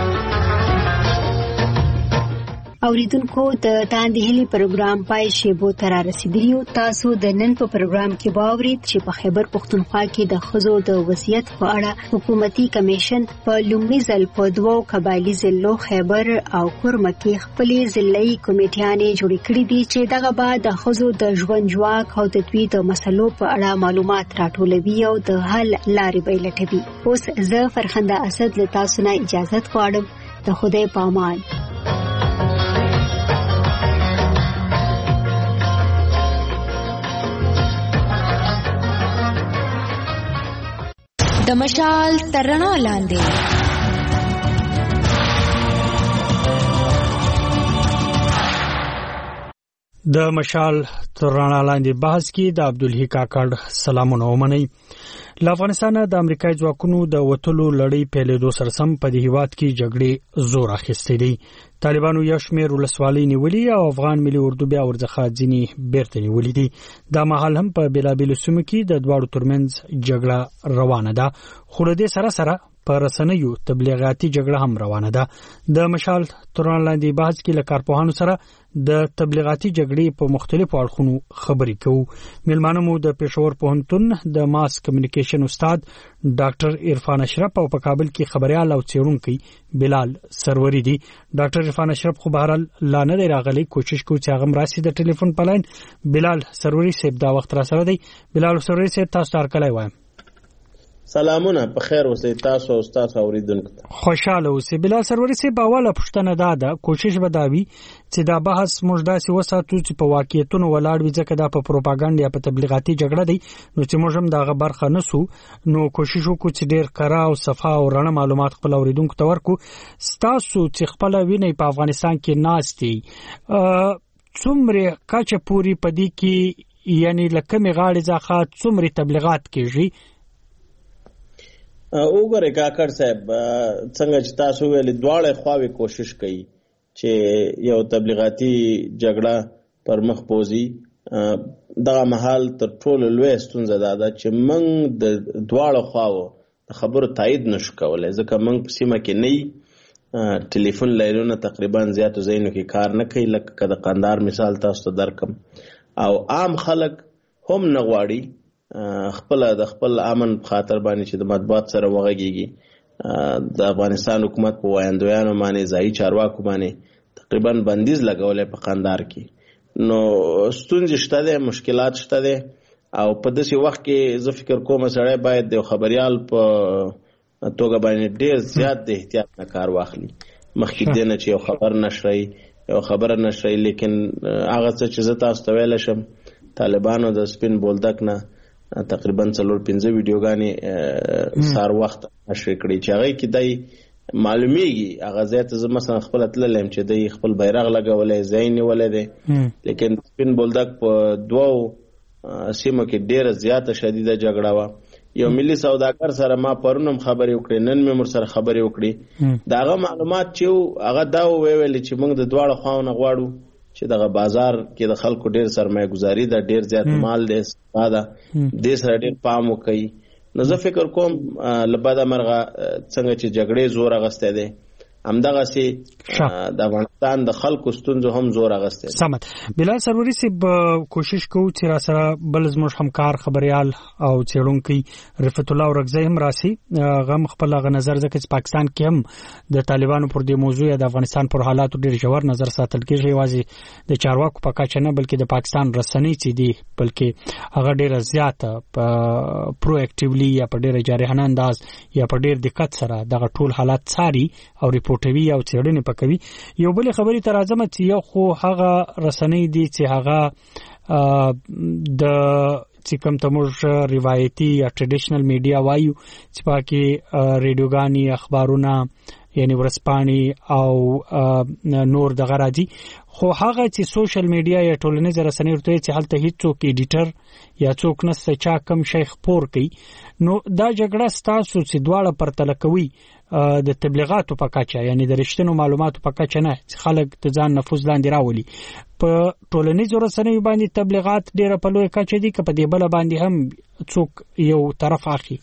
اوریدونکو د تاندې هلي پروګرام پای شیبو تر رسیدلی تاسو د نن په پروګرام کې باورید چې په خیبر پښتونخوا کې د خزو د وضعیت په اړه حکومتي کمیشن په لومړي ځل په دوو قبایلی ضلعو خیبر او کورمه کې خپلې ضلعي کمیټیانې جوړې کړې دي چې دغه بعد د خزو د ژوند جواک او د دوی د مسلو په اړه معلومات راټولوي او د حل لارې به لټوي. اوس زه فرخنده اسد له تاسو نه اجازه غواړم. د خدای په امان. د مشال ترنا لاندې د مشال ترنا لاندې بحث کې د عبدالحی کاکړ سلامونه ومني. له افغانستانه د امریکای ځواکونو د وټلو لړۍ پیلېدو سره سم په دې هیواد کې جګړې زور اخیستې دي. طالبانو یو شمېر ولسوالۍ نیولې او افغان ملي اردو بیا ورڅخه ځینې بیرته نیولې دي. دا مهال هم په بېلابېلو سیمو کې د دواړو ترمنځ جګړه روانه ده خو له دې سره سره په رسنیو تبلیغاتي جګړه هم روانه ده. د مشال ترنا لاندې بحث کې له کارپوهانو سره د تبلیغاتي جګړې په مختلفو اړخونو خبرې کوو. میلمانه مو د پېښور پوهنتون د ماس کمیونیکیشن استاد ډاکټر عرفان اشرف او په کابل کې خبريال او څېړونکی بلال سروری دي. ډاکټر عرفان اشرف خو بهرحال لا نه دی راغلی، کوشش کوي چې هغه راسي د ټلیفون په لاین. بلال سروری صاحب دا وخت را سره دی. بلال سروری صاحب تاسو ته هرکلی وایم. سلامونه، په خیر اوسئ تاسو او تاسو اوریدونکو ته. خوشاله اوسئ. بلال سروری صاحب اوله پوښتنه دا ده، کوشش به دا وي چې دا بحث موږ داسې وساتو چې په واقعیتونو ولاړ وي، ځکه دا په پروپاګاندا یا په تبلیغاتي جګړه دی نو چې موږ هم دغه برخه نسو. نو کوشش وکړو چې ډېر کره او صفا او رڼا معلومات خپل اوریدونکو ته ورکړو. ستاسو چې خپل ویني په افغانستان کې ناستي څومره کچه پوری پدې کې، یعنی لکه می غاړي ځخه څومره تبلیغات کیږي؟ وګوره کاکړ صاحب، څنګه چې تاسو ویلي دواړه خواوې کوشش کوي چې یو تبلیغاتي جګړه پر مخ پوزي. دغه محل تر ټولو لوی ستونزه دا ده چې موږ د دواړو خواو د خبرو تایید نشو کولای، ځکه موږ په سیمه کې نه یو. ټلیفون لایرونه تقریبا زیاتو ځایونو کې کار نه کوي، لکه د قندهار مثال تاسو ته درکم. او عام خلک هم نه غواړي خپل د خپل امن په خاطر باندې چې د مطبوعات سره وغږیږي. د افغانستان حکومت په وایندویانو باندې ځایي چارواکو باندې تقریبا بندیز لګولې په قندهار کې. نو ستونزې شته ده، مشکلات شته ده، او په داسې وخت کې زه فکر کوم سړی باید د خبريال په توګه باندې ډېر زیات د احتیاط نه کار واخلي. مخکې دې نه چې یو خبر نشري یو خبره نشري، لیکن هغه څه چې زه تاسو ته ویلی شم، طالبانو د سپین بولدک نه تقریبا څلور پنځه ویډیوګانې سار وخت نشر کړي چې هغه کې دای معلومیږي. هغه ځای ته زه مثلا خپل تللم چې دای خپل بیرغ لګولې ځای نیولې دی، لیکن سپین بولدک په دوو سیمو کې ډیره زیاته شدیده جګړه وه. یو ملي سوداګر سره ما پرونم خبرې وکړې، نن مې ور سره خبرې وکړې. دا هغه معلومات چې هغه دا ویل چې موږ د دواړو خواونه غواړو چې دغه بازار کې د خلکو ډیر سرمایه گذاري ده، ډیر زیات مال دی، ساده دې سره ډیر پام وکړي. نو زه فکر کوم لباده مرغه څنګه چې جګړې زور اغسته ده، همدغه سي د افغانستان د خلکو ستونزو هم زور اغسته. سمت. بلال سروری صاحب کوشش کوو چې را سره بل زموږ همکار خبريال او څېړونکی رفعت الله ورغزی هم راسي، غم خپل غ نظر ځکه چې پاکستان کې هم د طالبانو پر دې موضوع یا د افغانستان پر حالاتو ډېر ژور نظر ساتل کېږي. یوازې د چارواکو په کچه نه بلکې د پاکستان رسنۍ چې دي بلکې هغه ډېر زیات پرو اکټیولی یا په ډېر جارحانه انداز یا په ډېر دقت سره دغه ټول حالات څاري او ریپورټ راپورټوي او څېړنې پکوي. یو بل خبرې تر اعظم چې یو خو هغه رسنۍ دي چې هغه د چې کوم تموږ روایتي یا ټریډیشنل میډیا وایو چې پاکي ریډیوګانی اخبارونه یعنی ورسپانی او نور دغه راځي، خو هغه چې سوشل میډیا یا ټولنیز رسنۍ ورته چې هلته هیڅوک ایډیټر یا څوک نسته چا کم شي خبر کوي، نو دا جګړه ستاسو چې دواړه پرتله کوي د تبلیغاتو په کچه یعنی د رښتینو معلوماتو په کچه نه، خلک د ځان نفوذ لاندې راولي. په ټولنیز رسنیو باندې تبلیغات ډیره په لوی کچه دي که په دې بل باندې هم څوک یو طرف اخی؟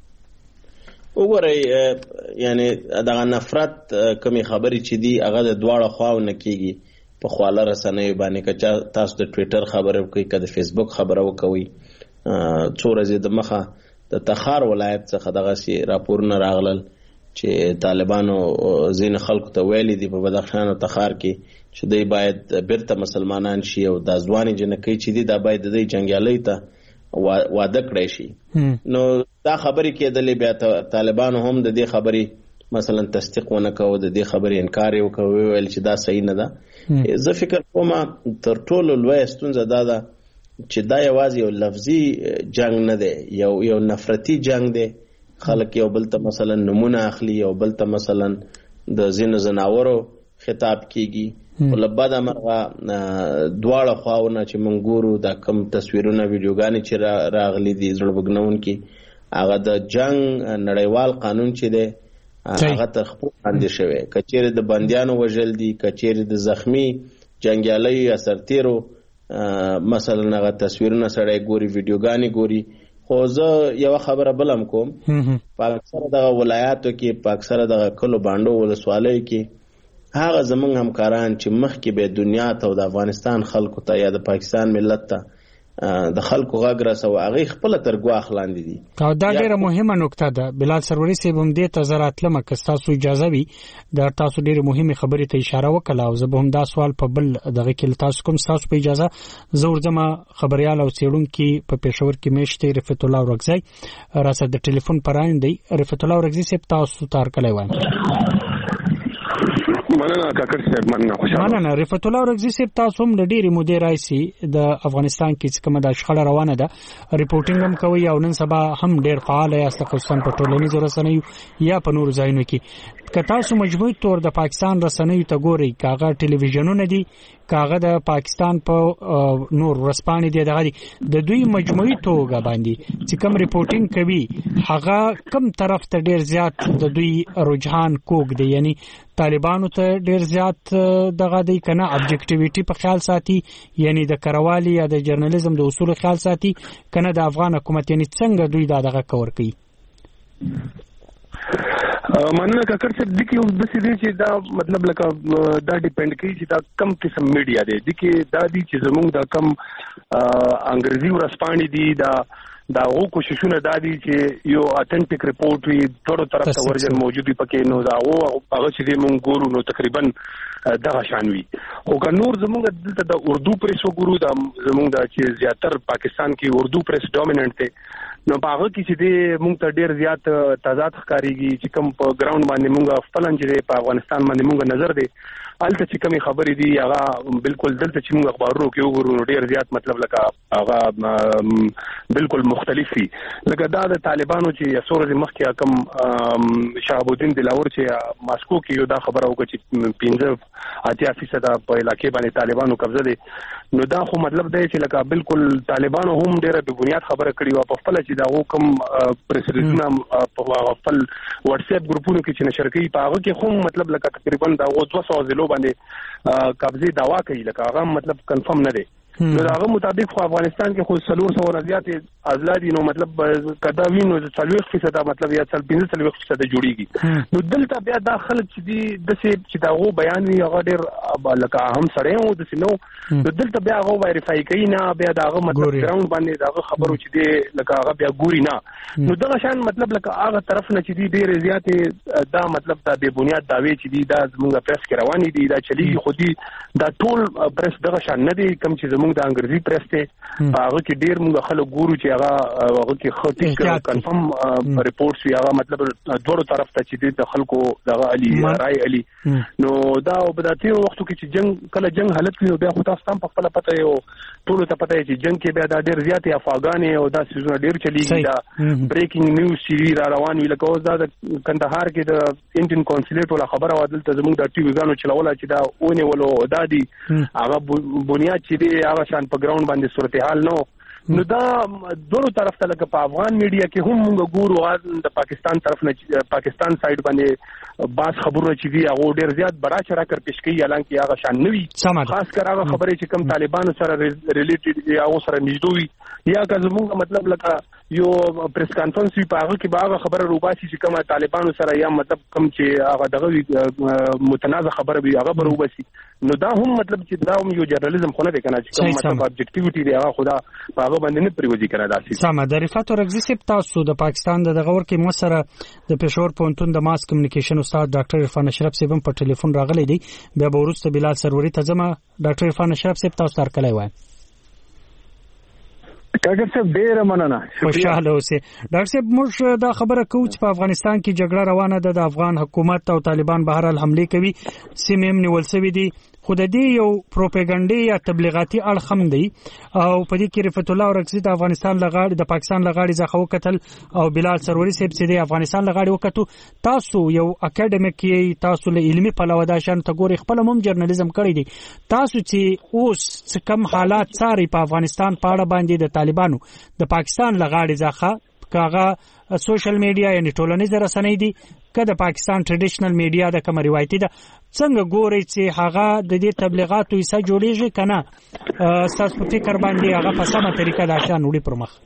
وګورئ یعنی دغه نفرت کمی خبرې چې دي هغه د دواړو خواو نه کیږي. په خواله رسنیو باندې که تاسو د ټویټر خبره وکړئ که د فیسبوک خبره وکوي، څو ورځې د مخه د تخار ولایت څخه دغه سي راپورونه راغلل چې طالبانو ځین خلکو ته ویلي دي په بدخشان او تخار کې چې دوی باید بیرته مسلمانان شي او د ځواني جنکۍ چې دي دا باید د جنګیالۍ ته واده کړی شي. نو دا خبرې کېدلې، بیا طالبانو هم د دې خبرې مثلا تصدیق ونه کوو، د دې خبرې انکار یې وکړ، ویل چې دا صحیح نه ده. زه فکر کوم تر ټولو لویه ستونزه دا ده چې دا یوازې یو لفظي جنگ نه دی، یو یو نفرتي جنگ دی. خلک یو بل ته مثلا نمونه اخلي، یو بل ته مثلا د ځینو ځناورو خطاب کیږي. ولبد امرغه دواړه خواونه چې مونږ ګورو دا کم تصویرونه ویډیوګانې چې راغلي دي زړه بګنونکي، هغه د جنگ نړیوال قانون چې دی هغه تر خپل باندې شوی. کچېره د بندیانو وژل دي، کچېره د زخمی جنگیالۍ یا سرتیرو مثلا هغه تصویرونه سړی ګوري، ویډیوګانې ګوري. خو زه یو خبره بلم کوم، په اکثره دغه ولایاتو کې، په اکثره دغه کلو باندو ولسوالیو کې هغه زمونږ همکاران چې مخکې به دنیا ته او د افغانستان خلکو ته یا د پاکستان ملت ته د خلکو غږ رسو، هغه خپل تر ګواښ لاندې دي. او دا ډیره مهمه نکته ده. بلال سروري صاحب هم دې ته زه راتلم که تاسو اجازه وي، دا تاسو ډیره مهمه خبرې ته اشاره وکړه او زه به هم دا سوال په بل دغه کې تاسو کوم تاسو په اجازه زه ورځم خبريال او څېړونکي په پېښور کې مشته رفعت الله ورغزی راسه د ټلیفون پراین دی. رفعت الله ورغزی صاحب تاسو تار کله وایم؟ مننه کاکر صاحب، مننه خوشاله. مننه رفعت الله ورغزی صاحب، تاسو هم د ډېری مودې راځي د افغانستان کې چې کومه د شخړه روانه ده ریپورټینګ هم کوي او نن سبا هم ډېر فعال یاست خصوصا په ټولنیزو رسنیو یا په نورو ځایونو کې. که تاسو مجموعي تور د پاکستان رسنیو ته ګورئ، کاغه ټلویزیونونه دي، کاغه د پاکستان په نور ورسپانې دي، دغه د دوی مجموعي توګه باندې چې کوم ریپورټینګ کوي هغه کم طرف ته ډېر زیات د دوی رجحان کوګ دی، یعنی طالبانو ته ډېر زیات دغه دی کنه ابجیکټیویټي په خیال ساتي، یعنی د کروالي یا د جرنالیزم د اصول خیال ساتي، کنه د افغان حکومت یعنی څنګه دوی دا دغه کور کوي؟ مننه کاکر صاحب، د کې د سې چې دا مطلب لکه دا ډیپند کوي چې دا کم قسم میډیا دی، د کې دا دي چې زموږ دا کم انګریزي ورسپانې دي، دا دا او کوششونه دا دي چې یو اتنټیک ریپورت وي، ټولو طرف ته ورجن موجود وي پکې، نو دا او هغه چې موږ ګورو نو تقریبا دغه شان وي. خو که نور زموږ دلته د اردو پریس وګورو، دا زموږ د چې زیاتر پاکستان کې اردو پریس ډومیننٹ دی، نو په هغه کې چې دی موږ ته ډېر زیات تضاد ښکارېږي چې کوم په ګراوند باندې موږ خپل چې دی په افغانستان باندې موږ نظر دی هلته چې کومې خبرې دي هغه بالکل دلته چې موږ اخبارونو کې وګورو نو ډېر زیات مطلب لکه هغه بالکل مختلف وي. لکه دا د طالبانو چې څو ورځې مخکې کوم شهابالدین دلاور چې ماسکو کې یو دا خبره وکړه چې پنځه اتیا فیصده په علاقې باندې طالبانو قبضه دی، نو دا خو مطلب دی چې لکه بالکل طالبانو هم ډېره بې بنیاد خبره کړې وه په خپله چې د هغو کوم پریسریزونه په خپل واتس اپ ګروپونو کې چې نشر کوي په هغه کې هم مطلب لکه تقریبا د هغو دوه سوه ضلعو باندې قبضې دعوا کوي، لکه هغه مطلب کنفرم نه دی. نو هغه مطابق خو افغانستان کې خو څلور سوه نه زیاتې اضلاع دي، نو مطلب که دا وي نو څلوېښت فیصده مطلب یا پنځه څلوېښت فیصده جوړېږي. نو دلته بیا دا خلک چې دي داسې چې د هغو بیان وي هغه ډېر لکه اهم سړی و داسې نه و، نو دلته بیا هغه ویریفای کوي نه، بیا د هغه مطلب ګراوند باندې د هغه خبرو چې دی لکه هغه بیا ګوري نه. نو دغه شان مطلب لکه هغه طرف نه چې دي ډېرې زیاتې دا مطلب دا بې بنیاد دعوې چې دي دا زموږ پریس کې روانې دي دا چلیږي، خو دي دا ټول پریس دغه شان نه دی کوم چې زموږ زموږ د انګریزي پریس ته هغه کې ډیر موږ خلک ګورو چې هغه هغه کې خطي کنفرم ریپورټس وی هغه مطلب دوه طرف ته چې د خلکو دغه علي رائے علي نو دا په داتې وختو کې چې جنگ کله جنگ حالت کې بیا خو تاسو هم په خپل پته یو ټول ته پته چې جنگ کې بیا دا ډیر زیاتې افغانې او دا سيزونه ډیر چلیږي دا بریکینګ نیوز سی را روان وی لکه اوس دا د کندهار کې د انډین کونسلیټ ولا خبره وادل ته زموږ د ټي وی غانو چلول چې دا اونې ولو دا دي هغه بنیاد چې دی هغه شان په ګراوند باندې صورتحال نو نو دا دوه طرف ته لکه په افغان میډیا کې هم موږ ګورو د پاکستان طرف نه پاکستان سایډ باندې باز خبرونه چې دی هغه ډیر زیات برا چرا کر پیش کوي حالانکه هغه شان نوي خاص کر هغه خبرې چې کوم طالبانو سره ریلیټډ یا هغه سره نږدې یا که زموږ مطلب لکه یو پریس کانفرنس وی په هغه کې باغه خبره روباسي چې کومه طالبانو سره یا مطلب کوم چې هغه دغه متنازع خبره وی هغه روباسي نو دا هم مطلب چې دا هم یو جرنالیزم خو نه دی کنه چې کوم مطلب ابجکټیویټي دی هغه خدا هغه باندې نه پریوځي کنه داسې سم د رفعت ورغزي سپ تاسو د پاکستان د غور کې مسره د پېښور پونتون د ماس کمیونیکیشن استاد ډاکټر عرفان اشرف صاحب په ټلیفون راغلی دی بیا به ورسته بلال سروري ته ځم ډاکټر عرفان اشرف صاحب تاسو تر کله وای ډاکټر صاحب ډیر مننه خوشاله اوسئ ډاکټر صاحب موږ دا خبره کوو چې په افغانستان کې جګړه روانه ده د افغان حکومت او طالبان بهر حال حمله کوي سیمه هم نیول شوې دي خو د دې یو پروپاګاندا یا تبلیغاتي اړخ هم دی او په دې کې رفعت الله ورغزي د افغانستان لغاړي د پاکستان لغاړي ځخه وکتل او بلال سروري صاحب چې د افغانستان لغاړي وکړو تاسو یو اکیډمیک یې تاسو له علمي پلوه دا شان ته ګوري خپل هم جرنالیزم کړی دی تاسو چې اوس کم حالات ساري په افغانستان په اړه باندې د طالبانو د پاکستان لغاړي ځخه کاغه سوشل میډیا یعنی ټولنیز رسنۍ دي کله پاکستان ټریډیشنل میډیا د کوم روایتي ده څنګه ګوري چې هغه د دې تبلیغاتو حصہ جوړیږي کنه تاسو په فکر باندې هغه په سمه طریقه د شان وړي پر مخ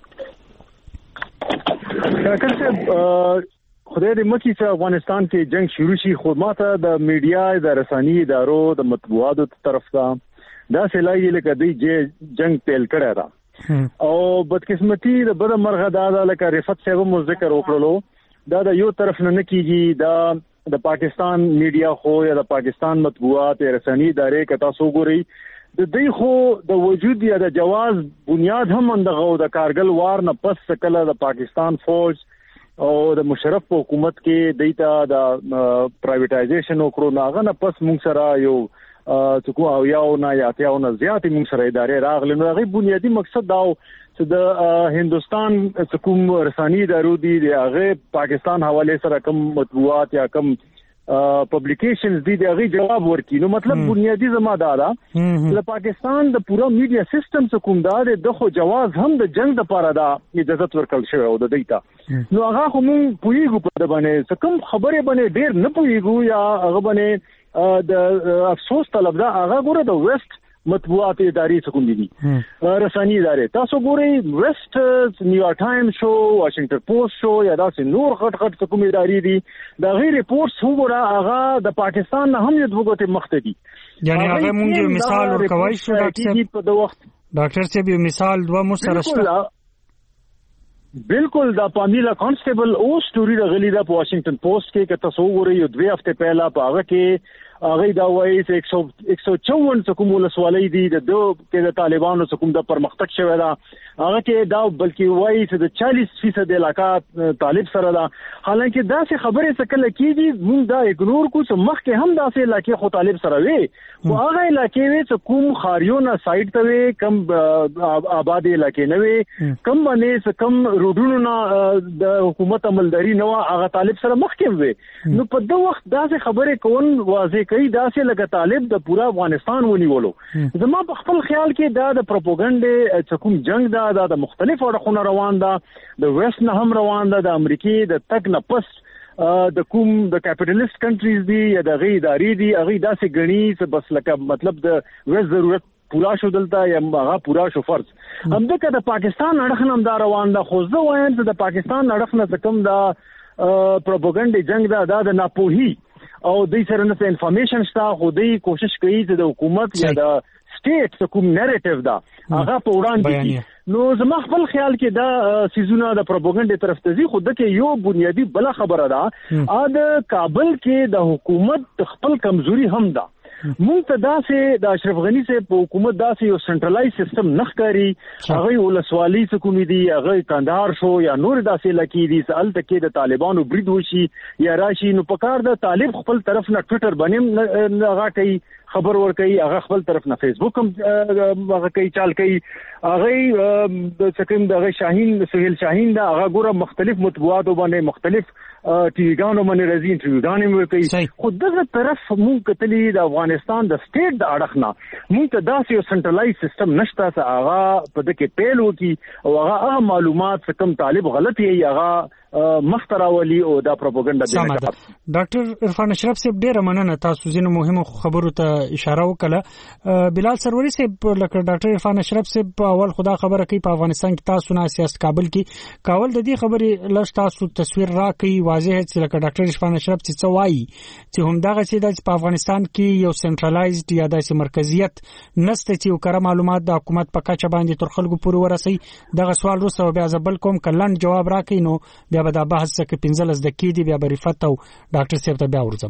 ډاکټر صاحب خدای دې مکه چې افغانستان کې جنگ شروع شي خو ماته د میډیا د رسنۍ ادارو د مطبوعاتو طرف ته دا سلایي لکه دې جنگ پیل کړی دا او بدقسمتي د بد مرغه دا لکه رفعت صاحب مو ذکر وکړلو دا د یو طرف نه کیږي دا د پاکستان میډیا خو یا د پاکستان مطبوعات رسنۍ ادارې کتا سو ګوري د دې خو د وجود یا د جواز بنیاد هم اندغه د کارګل وار نه پس کله د پاکستان فوج او د مشرف حکومت کې دیتا د پرایویټایزیشن او کوروناغه نه پس موږ سره یو څوک او یو نه یا یو نه زیات موږ سره ادارې راغلي نو هغه بنیادی مقصد دا چې د هندستان کوم رسنۍ ادارو دي د هغه پاکستان حواله سره کوم مطبوعات یا کوم پبلیکیشنز دي د هغه جواب ورکړي نو مطلب بنیادی زماده ده د پاکستان د پورا میډیا سیستم څخه کوم دا د خو جواز هم د جنگ د پاره دا اجازه ورکړل شوی او د دیتا نو هغه خو مونږ پویګو په باندې کوم خبره باندې ډیر نه پویګو یا هغه باندې د افسوس طلب دا هغه ګوره د ویسټ مطبوعات ادارې څخه دي رسنۍ ادارې تاسو ګورئ ویسټ نیویارک ټایمز شو واشنگټن پوسټ شو یا داسې نور غټ غټ څه کوم ادارې دي دا غیر ریپورټس وګوره هغه د پاکستان نه هم یو وګته مخته دي یعنی هغه مونږ مثال ورکوي شو ډاکټر په د وخت ډاکټر صاحب یو مثال دوه مسره شته بالکل دا پامیلا کانسټیبل او سټوري د غلی د واشنگټن پوسټ کې که تاسو وګورئ یو دوه هفته پهلا په هغه کې هغه دا وایي چې یک سو چوون څه کوم ولسوالۍ دي د دو کې د طالبانو څخه کوم د پرمختګ شوی دا هغه کې دا بلکې وایي چې د چالیس فیصد علاقہ طالب سره دا حالانکه دا څه خبره څه کله کیږي موږ دا اګنور کو چې مخکې هم دا څه علاقې خو طالب سره وي او هغه علاقې وي چې کوم خاریونه سایت ته وي کم آبادی علاقې نه وي کم باندې کم روډونو نه د حکومت عملداري نه هغه طالب سره مخکې وي نو په دغه وخت دا څه خبره کول واضح کوي دا چې لکه طالب د پورا افغانستان ونیولو زما په خپل خیال کې دا د پروپاګاندا چې کوم جنگ دا د مختلفو اړخونو روان ده د ویسټ نه هم روان ده د امریکای د تک نه پس د کوم د کیپټالیست کنټریز دي یا د غي ادارې دي هغه داسې غني چې بس لکه مطلب د ویسټ ضرورت پورا شو دلته یا هغه پورا شو فرض همدغه د پاکستان اړخ نه دا روان ده خو زه وایم چې د پاکستان اړخ نه کوم دا پروپاګاندا جنگ دا د ناپوهي او د سره نه انفارمیشن شته خو دوی کوشش کوي چې د حکومت یا د سټیټ کوم نریټیو دا هغه په وړاندې کی نو زما خپل خیال کې دا سيزونه د پروپاګاندا طرف ته ځي خو دغه یو بنیادی بل خبره ده ا د کابل کې د حکومت خپل کمزوري هم ده مونږ ته داسې د اشرف غنی سے په حکومت داسې یو سنټرلایز سیستم نخکاری هغه ولسوالۍ حکومت دی هغه کندهار شو یا نور داسې لکی دي سال تکي د طالبانو برید وشي یا راشي نو پکار د طالب خپل طرف نه ټویټر باندې هغه کوي خبر ور کوي هغه خپل طرف نه فیسبوک هم هغه کوي چال کوي هغه د سکم د شاهین سہیل شاهین دا هغه ګوره مختلف مطبوعات باندې مختلف ټیویګانو باندې راځي انټرویوګانې مې کوي خو دغه طرف مونږ کتلی د افغانستان د سټیټ د اړخ نه مونږ ته داسې یو سنټرلایز سیستم نشته چې هغه په دغه پیل وکي او هغه معلومات کم طالب غلط یي هغه مختراولي او دا پروپاګاندا دی. ډاکټر عرفان اشرف صاحب ډیره مننه تاسو ځینې مهمه خبرو ته اشاره وکړه. بلال سروري صاحب لکه ډاکټر عرفان اشرف صاحب اول خدا خبره کوي په افغانستان کې تاسو نه سیاست کابل کې کاول د دې خبرې لږ تاسو تصویر راکړي واضح چې لکه ډاکټر عرفان اشرف چې څه وایي چې همدغه چې د افغانستان کې یو سنټرلایزډ یا داسې مرکزیت نشته چې یو کړه معلومات د حکومت په کچه باندې تر خلکو پورې ورسي. دغه سوال وروسته بیا زبل کوم کلن جواب راکړي نو بیا به دا بحث کې پنځلس دقیقې دی بیا به رفت او ډاکټر صاحب ته بیا ورځم.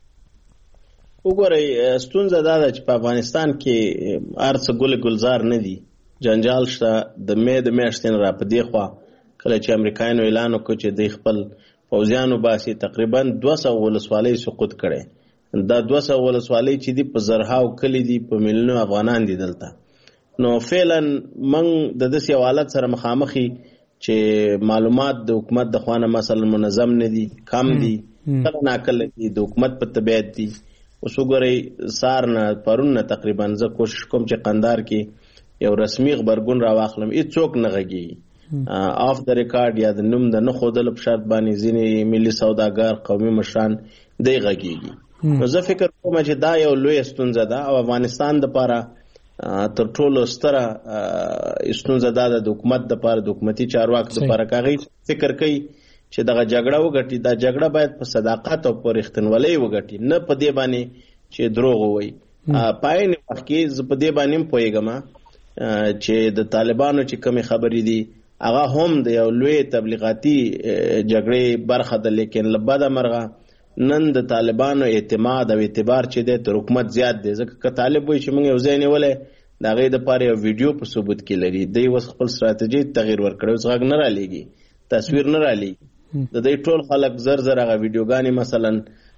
وګورئ ستونزه دا ده چې په افغانستان کې ارڅ ګل ګلزار نه دي جنجال شته د مې د میاشتې را په دی خوا کله چې امریکایانو اعلان وکړ چې د خپل پوځیانو باسي تقریبا دوه سوه ولسوالۍ سقوط کړي دا دوه سوه ولسوالۍ چې دی په زرهاو کلی دي په میلیونو افغانان دي دلته نو فعلا من د داسې یو حالت سره مخامخي چې معلومات د حکومت د خوانه مثلا منظم نه دي کم دي کله ناکله دي د حکومت په طبيعت دي. اوس وګورئ سار نه پرون نه تقریبا زه کوشش کوم چې قندار کې یو رسمي خبرګون را واخلم هیڅوک نه غږی اف د ریکارډ یا د نوم د نه خودل په شرط باندې ځینې ملي سوداګر قومي مشران دی غږیږي. نو زه فکر کوم چې دا یو لوی ستونزه ده او افغانستان د لپاره تر ټولو ستره ستونزه ده د حکومت د لپاره د حکومتي چارواکو د لپاره کاغی فکر کوي چې دغه جګړه وګټي دا جګړه باید په صداقت او په رښتینولۍ وګټي نه په دې باندې چې دروغ وایي. پاین وخت کې ز په دې باندې پوهیږم چې د طالبانو چې کومې خبرې دي هغه هم د یو لوی تبلیغاتي جګړې برخه ده لیکن لبدا مرغه نن د طالبانو اعتماد او اعتبار چې د حکومت زیات دی ځکه که طالب وي چې موږ یو ځای نیولې دا غي د پاره یو ویډیو په ثبوت کې لري دی وس خپل ستراتیژي تغییر ورکړي اوس غږ نه را لېږي تصویر نه را لېږي د دې ټول خلک زر زر هغه ویډیوګانې مثلا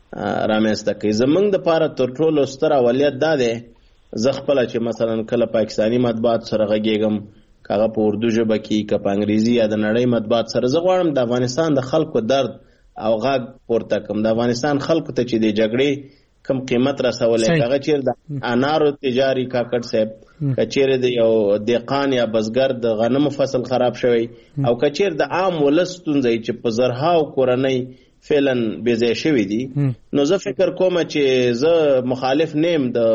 رامسته کوي زمونږ د پاره تر ټولو ستر اولویت دا دی زه خپل چې مثلا کله پاکستانی مطبوعات سره غږیږم کاغه په اردو ژبه کې که په انګریزي یا د نړۍ مطبوعات سره زه غواړم د افغانستان د خلکو درد او غږ پورته کوم د افغانستان خلکو ته چې د جګړې کم قیمت رسولې هغه چیر د انارو تجاري کاکړ صاحب کچیر د یو دهقان یا بزګر د غنمو فصل خراب شوی او کچیر د عام ولستونځي چې په زرهاو کورنۍ فعلا بيځای شوی دي نو زه فکر کوم چې زه مخالف نیم د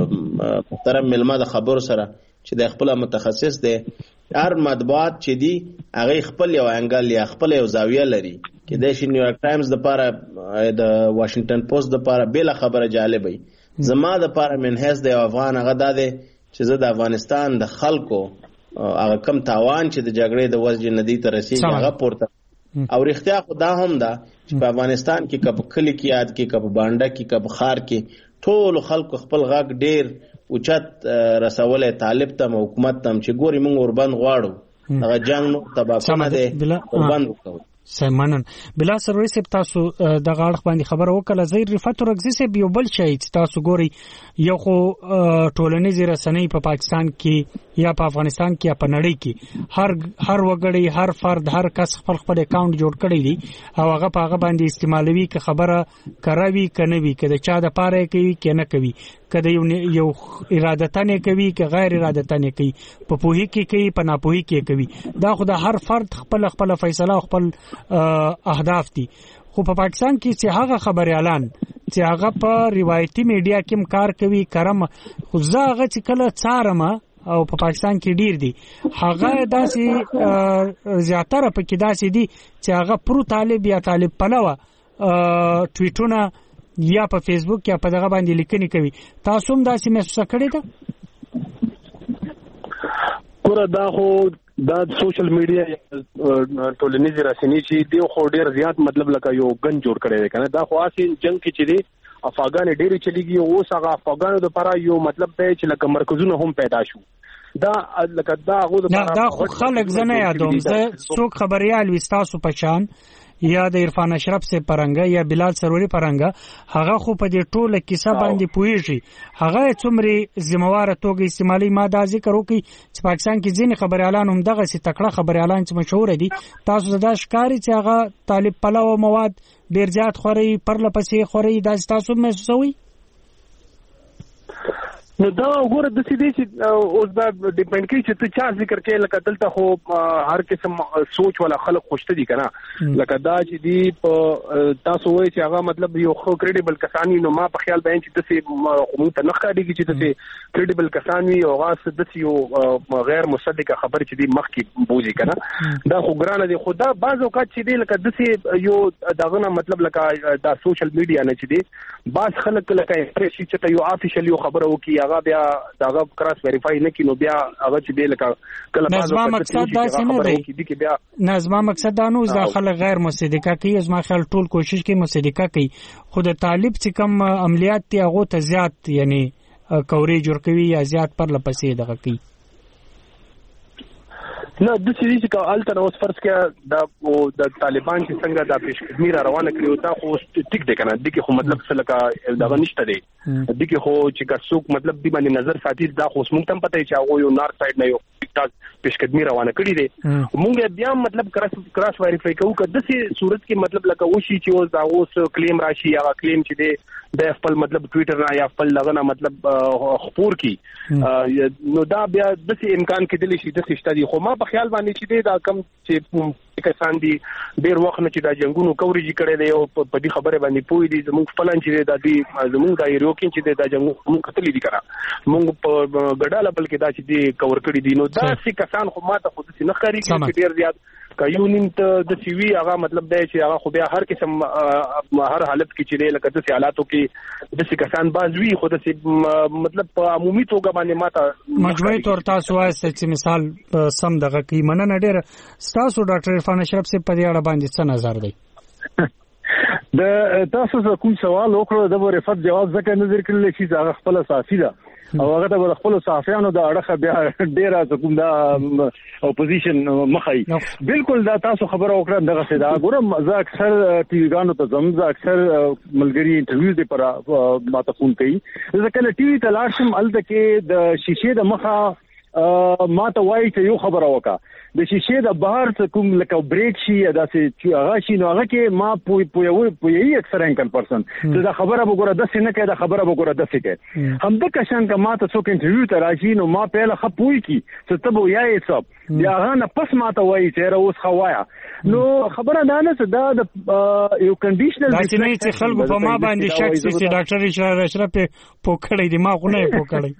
محترم ملما د خبرو سره چې د خپل متخصص دی هر مطبوعات چې دی هغه خپل یو انګل یا خپل یو زاویه لري کې د شي نیویارک ټایمز د لپاره د واشنگټن پوسټ د لپاره بل خبره جالبه زما د لپاره منهز د افغان هغه د چې زه د افغانستان د خلکو هغه کم تاوان چې د جګړې د وجې ندی تر رسیدي هغه پورته او رښتیا خدا هم دا چې په افغانستان کې کب کلی کې یاد کې کب بانډه کې کب خار کې ټول خلکو خپل غږ ډیر اوچت رسولې طالب ته حکومت ته چې ګوري موږ وربند غواړو هغه جنگ نو تباہ نه ده وربند وکړو. سیمنن بلا سروي سپ تاسو د غاړه باندې خبر وکړه زیر رفعت رغزي سپ یو بل شي چې تاسو ګوري یو خو ټولنیز رسنۍ په پاکستان کې یا په افغانستان کې یا په نړۍ کې هر هر وګړي هر فرد هر کس خپل خپل اکاونټ جوړ کړی دی او هغه په هغه باندې استعمالوي که خبره کراوي کنه وي کله چا د پاره کوي کنه کوي کله یو یو ارادتانه کوي که غیر ارادتانه کوي په پوهي کې کوي په ناپوهي کې کوي دا خو د هر فرد خپل خپل فیصله خپل اهداف دي خو په پاکستان کې چې هغه خبر اعلان چې هغه په روایتي میډیا کې کار کوي کرم خو زاغه چې کله څارم او په پاکستان کې ډیر دي هغه داسې زیاتره پکې داسې دي چې هغه پرو طالب یا طالب پلوه ټویټونه یا په فیسبوک یا په دغه باندې لیکنې کوي تاسو هم داسې محسوس کړئ ته پورا دا خو دا سوشل میډیا ټولنیز رسنۍ چې دی خو ډیر زیات مطلب لکه یو ګن جوړ کړی دی کنه دا خو اصل جنگ کې چې دی افغان ډېری چلیږي اوس هغه افغانو لپاره یو مطلب دی چې لکه مرکزونه هم پیدا شو دا لکه دا غو نه دا خو خلک زنه یادوم زه څوک خبريال وستاسو پشان یا د عرفان اشرف سے پرنګا یا بلال سروري پرنګا هغه خو په دې ټوله کیسه باندې پويږي هغه څومره ذمہوار توګه استعمالي ماده ذکر وکي چې پاکستان کې ځینې خبريالان هم دغه سي تکړه خبريالان چې مشهور دي تاسو دا ښکاری چې هغه طالب پلاو مواد ډیر زیات خوري پرلپسې خوري دا تاسو محسوسوي نو دا وګوره د سې دي چې اوس دا ډیپند کوي چې ته چا ذکر کې لکه دلته خو هر قسم سوچ ولا خلک خوشته دي کنه لکه دا چې دی تاسو وایي چې هغه مطلب یو خو کریډیبل کسانی نو ما په خیال باندې چې تاسو مو ته نخ کاږي چې تاسو کریډیبل کسانی او غاص د یو غیر مصدقه خبر چې دی مخ کې بوزي کنه دا خو ګرانه دي خدا بعض اوقات چې دی لکه د یو داغه مطلب لکه دا سوشل میډیا نه چې دی بعض خلک لکه شي چې یو افیشل یو خبره وکي هغه بیا داغه کراس ویریفای نه کینو بیا هغه چې دی لکه کله بعضو مقصد دا څنګه دی نظم مقصد دا نو ځخله غیر مصدقه کوي زما خیال ټول کوشش کوي مصدقه کوي خود طالب چې کم عملیات تی هغه ته زیات یعنی کوري جوړ کوي یا زیات پر لپسې دغه کوي نه د سې چې کالته اوس فرض کې دا د طالبان چې څنګه د پیشقدمي را روانه کړو دا خو ټیک دی کنه د کې خو مطلب څه لکه دا نشته دی د کې خو چې څوک مطلب دی باندې نظر ساتي دا خو موږ تم پته چې هغه یو نار سایډ نه یو پیشقدمي روانه کړی دی موږ بیا مطلب کراس کراس ویریفای کوو که د سې صورت کې مطلب لکه وشي چې اوس دا اوس کلیم راشي یا کلیم چې دی د خپل مطلب ټوئیټر نه یا خپل لغه نه مطلب خبر کی نو دا بیا د سې امکان کې دلی شي د سې شته دی خو ما په خیال باندې چې دا کم چې کسان دي ډیر وخت نه چې دا جنگونو کوریج کړي دی او په دې خبره باندې پوي دي زموږ فلان چې دا دي زموږ د ایروکین چې دا جنگ موږ کتلی دي کړه موږ په ګډاله بلکې دا چې دي کور کړی دي نو دا چې کسان خو ماته خود څه نه خاري چې ډیر زیات کایونین ته د سیوی هغه مطلب دی چې هغه خو بیا هر قسم هر حالت کې چې لکه د حالاتو کې د کسان بازوي خو د مطلب په عمومي توګه باندې ماته مجموعي تور تاسو وایي چې مثال سم دغه کې مننه ډیر تاسو ډاکټر عرفان اشرف سے په دې اړه باندې څه نظر دی د تاسو کوم سوال وکړو د ورفت جواب ځکه نظر کړل چې هغه خپل صافي ده او هغه د خپل صافیانو د اړه بیا ډیره کوم دا اپوزیشن مخای بالکل دا تاسو خبره وکړه دغه څه دا ګورم زه اکثر ټي وی غانو ته زم زه اکثر ملګری انټرویو دې پر ماته فون کوي ځکه له ټي وی ته لاړ شم الته کې د شیشې د مخه ما ته وایي چې یو خبره وکړه د شیشې د بهر څخه کوم لکه بریک شي یا داسې چې هغه شي نو هغه کې ما پوي پوي پوي اکثر انکل پرسن چې دا خبره وګوره د څه نه کې دا خبره وګوره د څه کې هم د کشان کا ما ته څوک انټرویو ته راشي نو ما په لخ پوي کی چې ته وو یې څه یا هغه نه پس ما ته وایي چې اوس خوایا نو خبره دا نه چې دا د یو کنډیشنل دا چې نه چې خلکو په ما باندې شک چې ډاکټر اشرف پوکړی دی ما خو نه پوکړی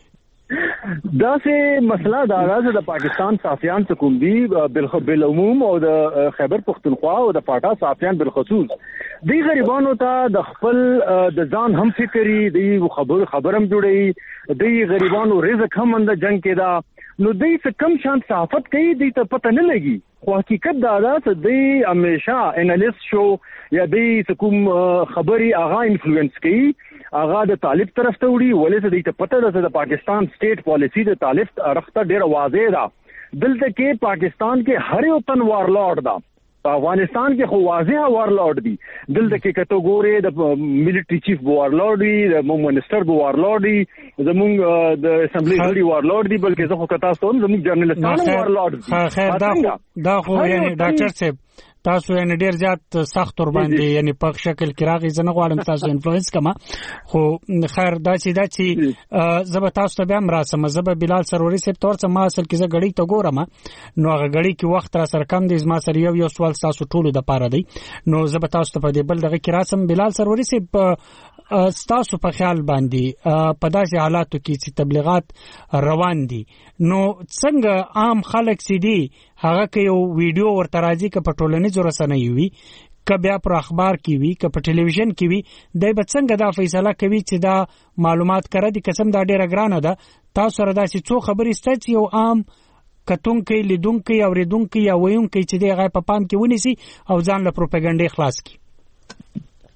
دا سه مسله دا راځي د پاکستان صحافیان څخه کوم دي بالعموم او د خیبر پختونخوا او د پاټا صحافیان بالخصوص دی غریبانو ته د خپل د ځان هم فکری دی خبر خبرم جوړي دی غریبانو رزق هم اند جنگ کې دا نو دی څه کم شان صحافت کوي دی ته پته نه لګي خو حقیقت دا ده چې دی همیشه انالیست شو یا دی کوم خبري اغا انفلوئنس کوي اغا د طالب طرف ته وړي ولې ته د پته ده د پاکستان سټیټ پالیسی د طالب رخته ډیر واضح ده دلته کې پاکستان کې هر یو تن وارلورډ ده افغانستان کې خو واضح وارلورډ دي دلته کې کته ګوره د ملټری چیف وارلورډ دی د منسٹر وارلورډ دی زموږ د اسمبلی غړي وارلورډ دی بلکې زه خو کتا ستوم زموږ جرنالستانو وارلورډ دي خیر دا خو دا خو یعنی ډاکټر صاحب تاسو یې ډیر زیات سخت ور باندې یعنی په شکل کې راغی زنه غواړم تاسو انفلوئنس کما خو خیر دا چې دا چې زب تاسو ته بیا مراسم زب بلال سروري سپ تور څه ما اصل کې زه غړي ته ګورم نو هغه غړي کې وخت را سره کم دي زما سره یو یو سوال تاسو ټول د پاره دی نو زب تاسو ته په دې بل دغه کې راسم بلال سروري سپ تاسو په خیال باندې په داسې حالاتو کې چې تبلیغات روان دي نو څنګه عام خلک سي دي هغه کې یو ویډیو ورته راځي ک په ټولنیزو رسنیو وي ک بیا پر اخبار کې وي ک په ټلویزیون کې وي دای به څنګه دا فیصله کوي چې دا معلومات کړه دي قسم دا ډیره ګرانه ده تاسو سره دا چې څو خبرې ستاسو یو عام کتونکو لیدونکو یا اوریدونکو یا وایونکو چې دی غي په پام کې ونیسي او ځان له پروپاګاندا خلاص کړي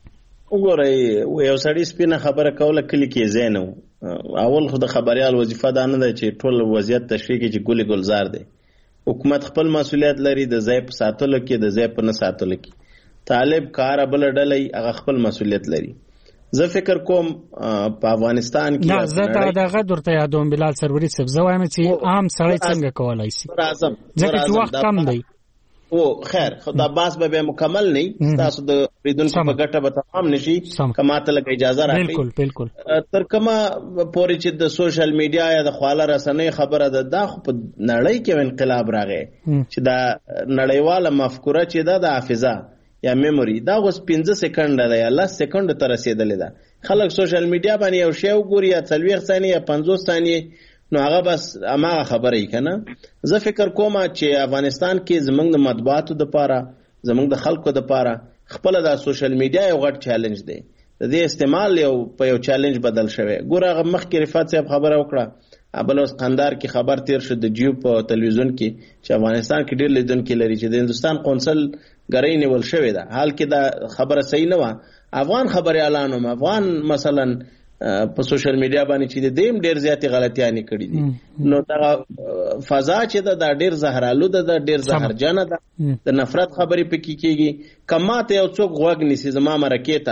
وګورئ یو سړی سپینه خبره کوله کلی کې ځای نه اول خو د خبریال وظیفه دا نه ده چې ټول وضعیت تشریح کړي چې ګلې ګلزار دی. حکومت خپل مسؤلیت لري د ځای په ساتلو کې د ځای په نه ساتلو کې. طالب کار بل ډلې هغه خپل مسؤلیت لري. زه فکر کوم په افغانستان کې نه زه دا دغه درته یادوم بلال سروري صاحب زه وایم چې عام سړی څنګه کولای شي ځکه چې وخت کم دی. او خیر خدا باس به مکمل نه تاسو د ریدونکو په ګټه به تمام نشي کما ته لکه اجازه راکړي. بالکل بالکل تر کومه پورې چې د سوشل میډیا یا د خواله رسنۍ خبره ده دا خو په نړۍ کې انقلاب راغی چې دا نړیواله مفکوره چې ده د حافظه یا میموري دا اوس پنځه سکند ده یا لس سکند ته رسیدلې ده. خلک سوشل میډیا باندې یو شی وګوري یا څلوېښت ثانیې یا پنځوس ثانیې نو هغه بس هماغه خبره یې کنه. زه فکر کوم چې افغانستان کې زمونږ د مطبوعاتو دپاره زمونږ د خلکو دپاره خپله دا سوشل میډیا یو غټ چیلنج دی. د دې استعمال یو په یو چیلنج بدل شوی. ګوره هغه مخکې رفات صاحب خبره وکړه بل اوس قندار کې خبر تیر شو د جیو په تلویزیون کې چې افغانستان کې ډېر لیدونکي لري چې د هندوستان قونسل ګرۍ نیول شوې ده. حال کې دا خبره صحیح نه وه. افغان خبریالانو افغان مثلا په سوشل میډیا باندې چې دیم ډېر زیاتې غلطیانې کړي دي نو دا فضا چې ده دا ډېر زهرالو ده دا ډېر زهرجنه ده د نفرت خبرې پکې کېږي. که ماته یو څوک غوږ نیسي زما مرکې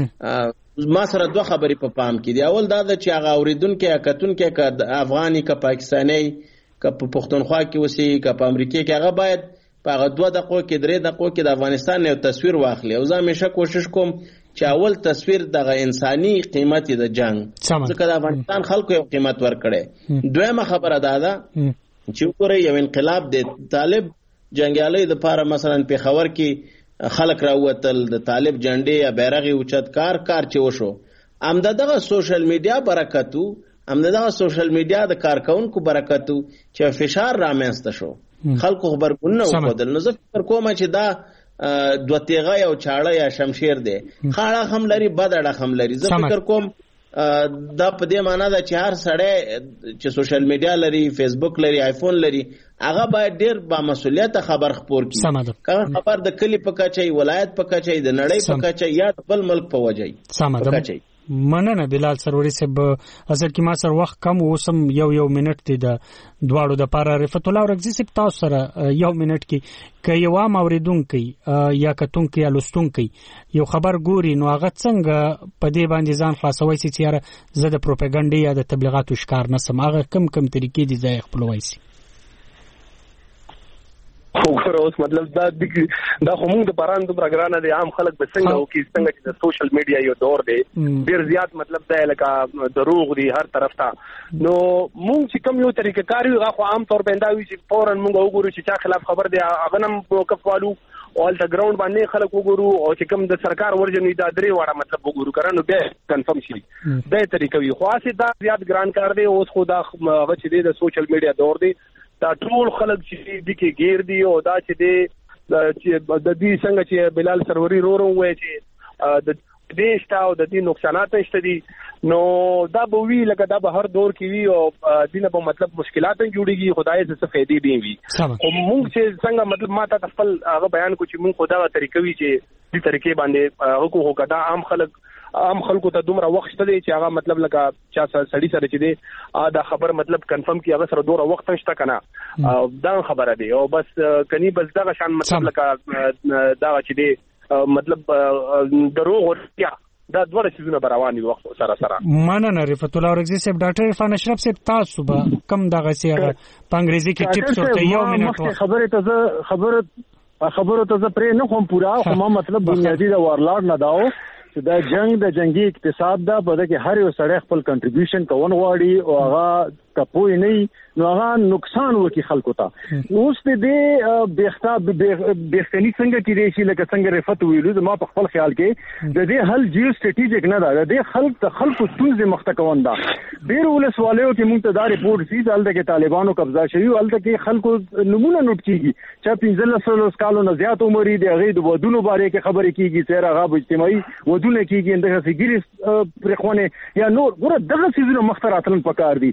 ته ما سره دوه خبرې په پام کې دي. اول دا ده چې هغه اورېدونکی یا کتونکی که افغاني که پاکستاني که په پښتونخوا کې اوسي که په امریکې کې هغه باید په هغه دوه دقیقو کې درې دقیقو کې د افغانستان یو تصویر واخلي. او زه همیشه کوشش کوم چې اول تصویر دغه انساني قیمت د جنگ ځکه د افغانستان خلکو یو قیمت ورکړي. دویمه خبره دا ده چې وګورئ یو انقلاب دی. طالب جنګیالۍ دپاره مثلا پېښور کې خلک راووتل د طالب جنډې یا بیرغ یې اوچت کار کار چې وشو همدا دغه سوشل میډیا برکت و همدا دغه سوشل میډیا د کارکونکو برکت و چې فشار رامنځته شو خلکو خبرګونونه وښودل. نو زه فکر کوم چې دا دوه تیغه یو چاړه یا شمشیر دی. ښه اړخ هم لري بد اړخ هم لري. زه فکر کوم دا په دې معنا ده چې هر سړی چې سوشل میډیا لري فیسبوک لري آیفون لري هغه باید ډېر با مسؤلیته خبر خپور کړي. که خبر د کلي په کچه ولایت په کچه د نړۍ په کچه یا بل ملک په وجه په کچه. مننه بلال سروري صاحب. اصل کې ما سره وخت کم اوسم یو یو منټ دی د دواړو د پاره. رفعت الله ورغزي صاحب تاسو سره یو منټ کې که یو عام اوریدونکی یا کتونکی یا لوستونکی یو خبر ګوري نو هغه څنګه په دې باندې ځان خلاصوي چې یاره زه د پروپاګاندا یا د تبلیغاتو ښکار نسم هغه کم کم طریقې دي ځای خپلوي سي. خو اوس مطلب دا دا خو موږ د پران دومره ګرانه دي عام خلک به څنګه وکړي څنګه چې د سوشل میډیا یو دور دی ډېر زیات مطلب دا لکه دروغ دي هر طرف ته. نو موږ چې کوم یو طریقه کار وي هغه خو عام طور باندې دا وي چې فورا موږ وګورو چې چا خلاف خبر دی هغه هم موقف والو اول د ګراوند باندې خلک وګورو او چې کوم د سرکار ورجن وي دا درې واړه مطلب وګورو کړه نو بیا کنفرم شي. دا طریقه وي خو اسې دا زیات ګران کار دی. اوس خو دا هغه چې دی د سوشل میډیا دور دی دا ټول خلک چې دي کې غیر دي او دا چې دی چې د دې څنګه چې بلال سروري رورو وای چې د دې شته او د دې نقصانات شته دي نو دا به وی لکه دا به هر دور کې وی او دینه په مطلب مشکلات جوړيږي خدای څه فائدې دی وی. او موږ چې څنګه مطلب ماته خپل هغه بیان کو چې موږ خدای طریقې وی چې دې طریقې باندې هغه کو کدا عام خلک عام خلکو ته دومره وخت شته چې هغه مطلب لکه چا سړی سره چې دی دا خبر مطلب کنفرم کی هغه سره دوره وخت نشته کنه دا خبره دی. او بس کني بس دا شان مطلب لکه دا چې دی مطلب دروغ ورتیا دا دوه چیزونه رواني وخت سره سره. مننه رفعت الله ورغزي صاحب. ډاکټر عرفان اشرف صاحب تاسو به کم دغه سیاره په انګریزي کې ټیپس ورته یو منټ خبره ته خبره خبره ته پرې نه کوم پورا خو ما مطلب بنیادی دا وارلاډ نه داو چې دا جنگ د جنگي اقتصاد دا په دغه هر یو سړی خپل کنټریبیوشن کوون غواړي او هغه کپوی نه نو هغه نقصان وکي خلکو ته. اوس دې بیختا بیختنی څنګه کې دی چې لکه څنګه رفعت ویلو ما په خپل خیال کې د دې حل جیو سټریټیجیک نه دا د خلک ته خلکو ستونزې مخته کوون دا ډیر ولسوالیو کې موږ ته دا ریپورت سي دلته کې طالبانو قبضه شوی ولته کې خلکو نمونه نوٹ کیږي چې پنځه سلو کالو نه زیات عمر دی هغه د ودونو باره کې خبرې کیږي چې هغه اجتماعي ودونه کیږي اندغه فګری پرخونه یا نور ګوره دغه سيزونه مخته راتلل پکار دي.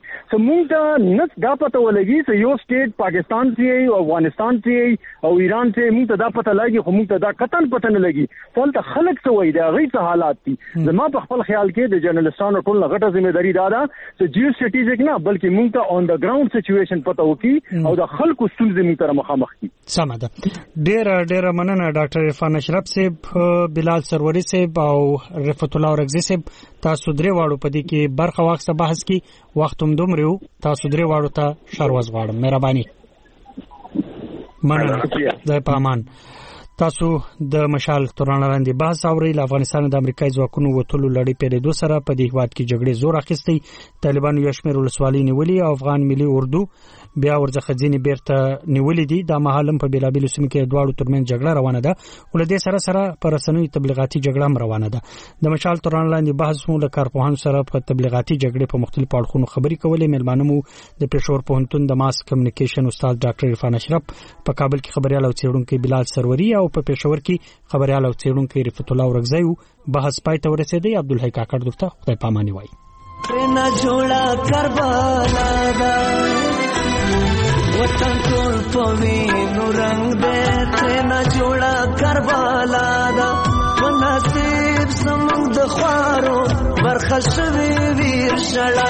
مونږ ته نه دا پته ولګي چې یو سټیټ پاکستان سي او افغانستان سي او ایران سي مونږ ته دا پته لګي خو مونږ ته دا قطن پته نه لګي ټول ته خلک څه وایي دا غي څه حالات دي زما په خپل خیال کې د جرنالستانو ټول غټه ځمېداري دا ده چې جیو سټیټیک نه بلکې مونږ ته اون د ګراوند سچويشن پته وکي او د خلکو ستونزې مونږ ته مخامخ دي. سمه ده. ډېر ډېر مننه ډاکټر عرفان اشرف صاحب، بلال سروري صاحب او رفعت الله اورغزي صاحب. تاسو درې واړو په دې کې برخه واخیسته بحث کې، وخت هم دومره تاسو درې واړو ته شروز غواړم. مهرباني. مننه. د پامان تاسو د مشال توران لاندې بحث اوري. له افغانستان د امریکایي ځواکونو وټولو لړۍ پیریدو سره په دې هواد کې جګړې زور اخیستی، طالبانو یو شمېر ولسوالۍ نیولې او افغان ملي اردو بیا ورڅخه ځینې بیرته نیولې دي. دا مهال هم په بیلابیلو سیمو کې دواړو ترمنځ جګړه روانه ده. ولدې سره سره پر رسنیو تبلیغاتي جګړه هم روانه ده. د مشال توران لاندې بحث مو له کارپوهانو سره په تبلیغاتي جګړې په مختلفو اړخونو خبرې کولې. مېلمانه مو د پېښور پوهنتون د ماس کمیونیکیشن استاد ډاکټر عرفان اشرف، په کابل کې خبريال او څېړونکی بلال سروري او په پېښور کې خبريال او څېړونکی رفعت الله اورغزي. بحث پای ته ورسېدی. عبدالحی کاکړ دغه خدای پاماني وایي. ترنا جوړا کربلا دا وطن ټول په نو رنگ دې ترنا جوړا کربلا دا مناسب سمون د خوارو برخه شوی ویر شړا